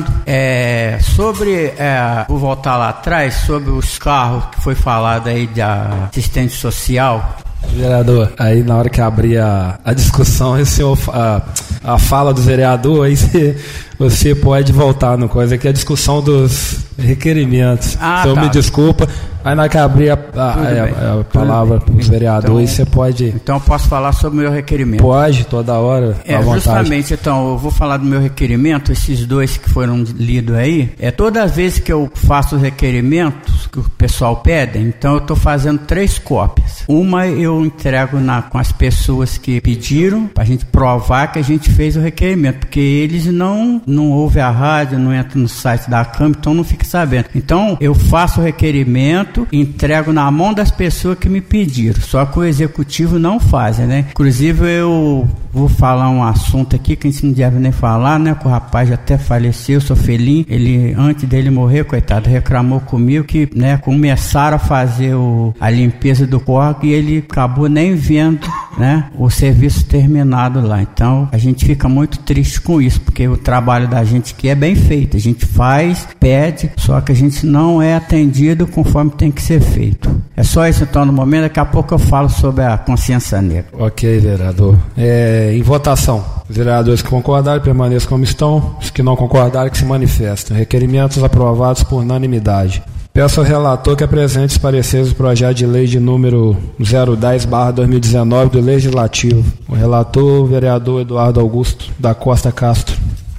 É, sobre, é, vou voltar lá atrás, sobre os carros que foi falado aí da assistente social. Vereador, aí na hora que abrir a, a discussão, aí o senhor, a, a fala do vereador, aí você, você pode voltar no coisa, que é a discussão dos requerimentos. Ah, o senhor tá. Me desculpa, aí na hora que abrir a, a, a, a palavra para os vereadores, então, você pode... Então eu posso falar sobre o meu requerimento? Pode, toda hora, é, à vontade. Justamente, então, eu vou falar do meu requerimento, esses dois que foram lidos aí, é toda vez que eu faço os requerimentos que o pessoal pede, então eu estou fazendo três cópias. Uma eu entrego na, com as pessoas que pediram, para a gente provar que a gente fez o requerimento, porque eles não, não ouvem a rádio, não entram no site da Câmara, então não fica sabendo. Então, eu faço o requerimento, entrego na mão das pessoas que me pediram, só que o executivo não faz, né? Inclusive, eu vou falar um assunto aqui que a gente não deve nem falar, né? Que o rapaz já até faleceu, sou feliz, ele, antes dele morrer, coitado, reclamou comigo que, né, começaram a fazer o, a limpeza do córrego e ele acabou nem vendo né, o serviço terminado lá. Então a gente fica muito triste com isso, porque o trabalho da gente aqui é bem feito, a gente faz, pede, só que a gente não é atendido conforme tem que ser feito. É só isso então no momento, daqui a pouco eu falo sobre a consciência negra. Ok, vereador. É, em votação, os vereadores que concordarem permaneçam como estão, os que não concordarem que se manifestem. Requerimentos aprovados por unanimidade. Peço ao relator que apresente os pareceres do projeto de lei de número zero dez barra dois mil e dezenove do Legislativo. O relator, o vereador Eduardo Augusto da Costa Castro.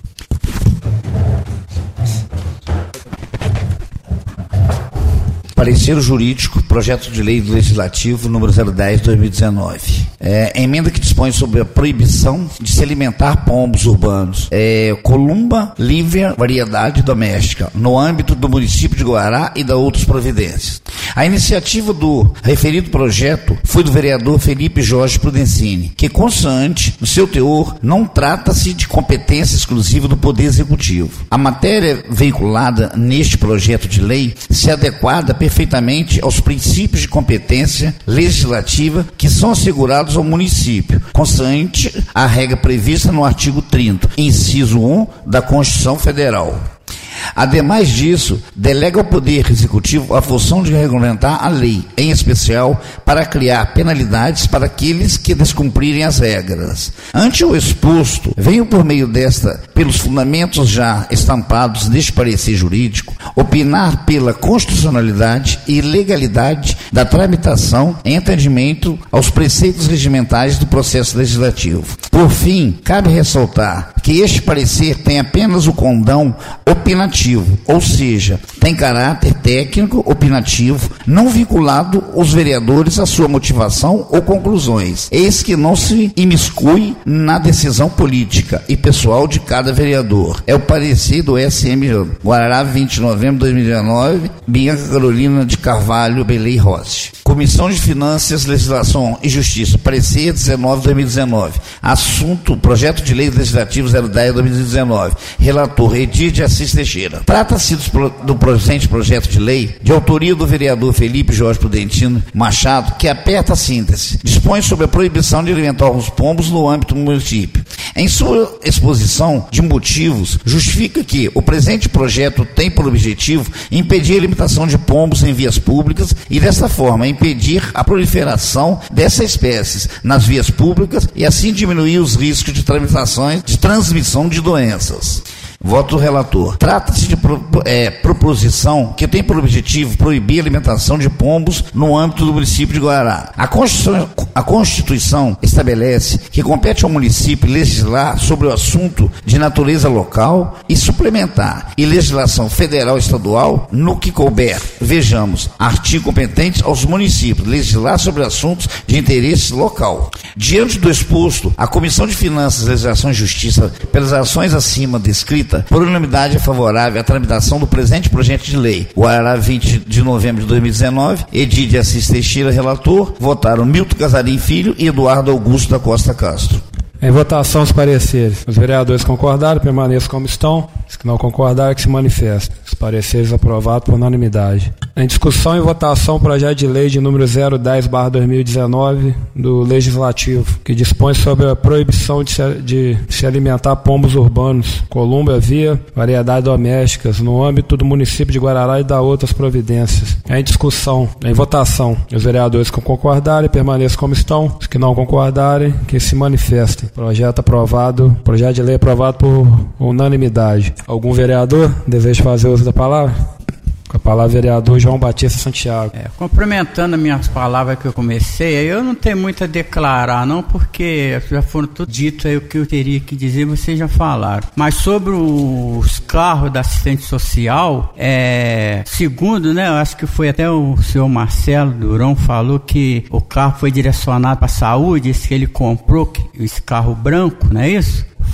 Parecer jurídico, projeto de lei do Legislativo número zero dez barra dois mil e dezenove. É, emenda que dispõe sobre a proibição de se alimentar pombos urbanos. É, columba livre variedade doméstica, no âmbito do município de Guará e da outras providências. A iniciativa do referido projeto foi do vereador Felipe Jorge Prudencini, que, constante no seu teor, não trata-se de competência exclusiva do Poder Executivo. A matéria veiculada neste projeto de lei se adequada perfeitamente aos princípios de competência legislativa que são assegurados ao município, constante a regra prevista no artigo trinta, inciso um da Constituição Federal. Ademais disso, delega ao Poder Executivo a função de regulamentar a lei, em especial para criar penalidades para aqueles que descumprirem as regras. Ante o exposto, venho por meio desta, pelos fundamentos já estampados neste parecer jurídico, opinar pela constitucionalidade e legalidade da tramitação em atendimento aos preceitos regimentais do processo legislativo. Por fim, cabe ressaltar que este parecer tem apenas o condão opinativo, ou seja, tem caráter técnico opinativo, não vinculado os vereadores à sua motivação ou conclusões. Eis que não se imiscui na decisão política e pessoal de cada vereador. É o parecer do S M Guarará, vinte de novembro de dois mil e dezenove, Bianca Carolina de Carvalho Belei Rossi. Comissão de Finanças, Legislação e Justiça, parecer dezenove de dois mil e dezenove. Assunto, projeto de lei legislativo zero dez de dois mil e dezenove. Relator, Edir de Assis Teixeira. Trata-se do, do presente projeto de lei, de autoria do vereador Felipe Jorge Prudentino Machado, que aperta a síntese. Dispõe sobre a proibição de alimentar os pombos no âmbito do município. Em sua exposição de motivos, justifica que o presente projeto tem por objetivo impedir a alimentação de pombos em vias públicas e, desta forma, impedir a proliferação dessas espécies nas vias públicas e, assim, diminuir os riscos de transmissão de, transmissão de doenças. Voto do relator. Trata-se de pro, é, proposição que tem por objetivo proibir a alimentação de pombos no âmbito do município de Guará. A Constituição, a Constituição estabelece que compete ao município legislar sobre o assunto de natureza local e suplementar e legislação federal e estadual no que couber. Vejamos, artigo competente aos municípios legislar sobre assuntos de interesse local. Diante do exposto, a Comissão de Finanças, Legislação e Justiça, pelas ações acima descritas, por unanimidade é favorável à tramitação do presente projeto de lei. Guarará, vinte de novembro de dois mil e dezenove, Edir de Assis Teixeira, relator, votaram Milton Casarim Filho e Eduardo Augusto da Costa Castro. Em votação, os pareceres. Os vereadores concordaram, permaneçam como estão. Os que não concordarem, que se manifestem. Os pareceres aprovados por unanimidade. Em discussão e votação, o projeto de lei de número zero dez barra dois mil e dezenove do Legislativo, que dispõe sobre a proibição de se, de se alimentar pombos urbanos, columba, via, variedades domésticas, no âmbito do município de Guarará e da outras providências. Em discussão, em votação, os vereadores que concordarem, permaneçam como estão. Os que não concordarem, que se manifestem. Projeto aprovado, projeto de lei aprovado por unanimidade. Algum vereador deseja fazer uso da palavra? Com a palavra, vereador João Batista Santiago. É, complementando as minhas palavras que eu comecei, eu não tenho muito a declarar, não, porque já foram tudo dito aí o que eu teria que dizer, vocês já falaram. Mas sobre os carros da assistente social, é, segundo, né, eu acho que foi até o senhor Marcelo Durão falou que o carro foi direcionado para a saúde, esse que ele comprou, esse carro branco, não é isso?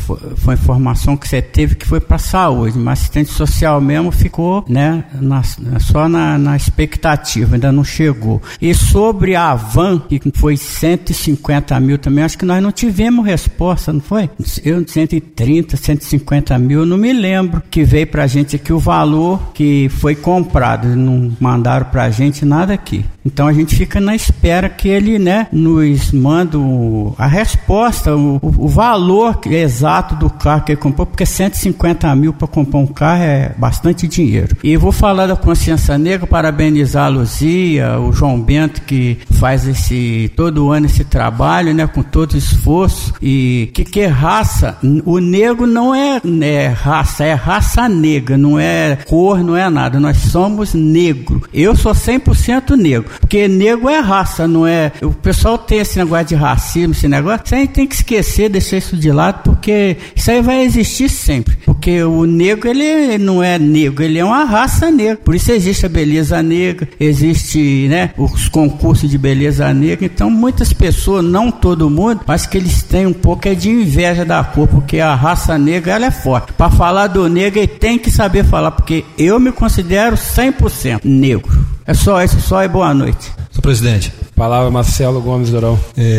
foi, foi informação que você teve que foi para saúde, mas assistente social mesmo ficou, né, na, só na, na expectativa, ainda não chegou. E sobre a van, que foi cento e cinquenta mil também, acho que nós não tivemos resposta, não foi? Eu, cento e trinta, cento e cinquenta mil, não me lembro que veio pra gente aqui o valor que foi comprado, não mandaram pra gente nada aqui. Então a gente fica na espera que ele, né, nos manda o, a resposta, o, o valor exato do carro que ele comprou, porque cento e cinquenta mil para comprar um carro é bastante dinheiro. E vou falar da Consciência Negra, parabenizar a Luzia, o João Bento, que faz esse todo ano esse trabalho, né, com todo esforço. E que que é raça? O negro não é, é raça, é raça negra, não é cor, não é nada. Nós somos negro. Eu sou cem por cento negro. Porque negro é raça, não é... O pessoal tem esse negócio de racismo, esse negócio. Isso aí tem que esquecer, deixar isso de lado, porque isso aí vai existir sempre. Porque o negro, ele não é negro, ele é uma raça negra. Por isso existe a beleza negra, existe, né, os concursos de beleza negra. Então muitas pessoas, não todo mundo, mas que eles têm um pouco é de inveja da cor, porque a raça negra, ela é forte. Para falar do negro, ele tem que saber falar, porque eu me considero cem por cento negro. É só isso, só e boa noite. Senhor presidente. Palavra Marcelo Gomes Durão.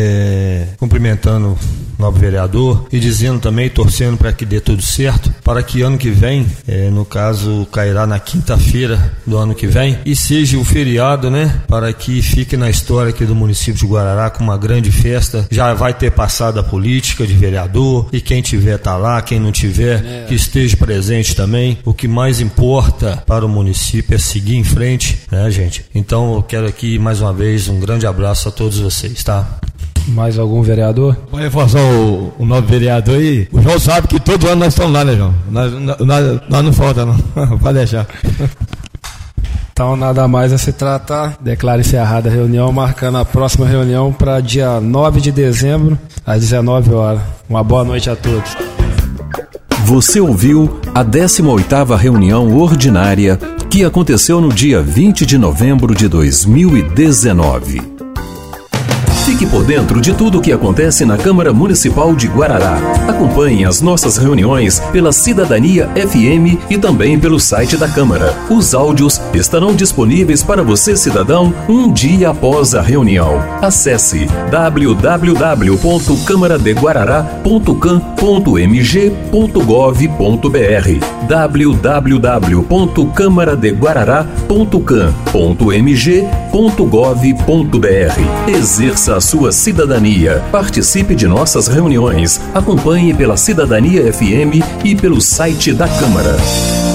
É, cumprimentando o novo vereador e dizendo também, torcendo para que dê tudo certo, para que ano que vem, é, no caso cairá na quinta-feira do ano que vem, e seja o feriado, né, para que fique na história aqui do município de Guarará com uma grande festa. Já vai ter passado a política de vereador, e quem tiver tá lá, quem não tiver, é. que esteja presente também. O que mais importa para o município é seguir em frente, né, gente? Então eu quero aqui mais uma vez um grande abraço a todos vocês, tá? Mais algum vereador? Vou reforçar o, o novo vereador aí. O João sabe que todo ano nós estamos lá, né, João? Nós, nós, nós não falta, não. Pode deixar. Então, nada mais a se tratar. Declaro encerrada a reunião, marcando a próxima reunião para dia nove de dezembro, às dezenove horas. Uma boa noite a todos. Você ouviu a décima oitava reunião ordinária que aconteceu no dia vinte de novembro de dois mil e dezenove. Fique por dentro de tudo o que acontece na Câmara Municipal de Guarará. Acompanhe as nossas reuniões pela Cidadania F M e também pelo site da Câmara. Os áudios estarão disponíveis para você, cidadão, um dia após a reunião. Acesse w w w ponto câmara de guarará ponto cam ponto m g ponto gov ponto b r w w w ponto câmara de guarará ponto cam ponto m g ponto gov ponto b r. Exerça a sua cidadania. Participe de nossas reuniões. Acompanhe pela Cidadania F M e pelo site da Câmara.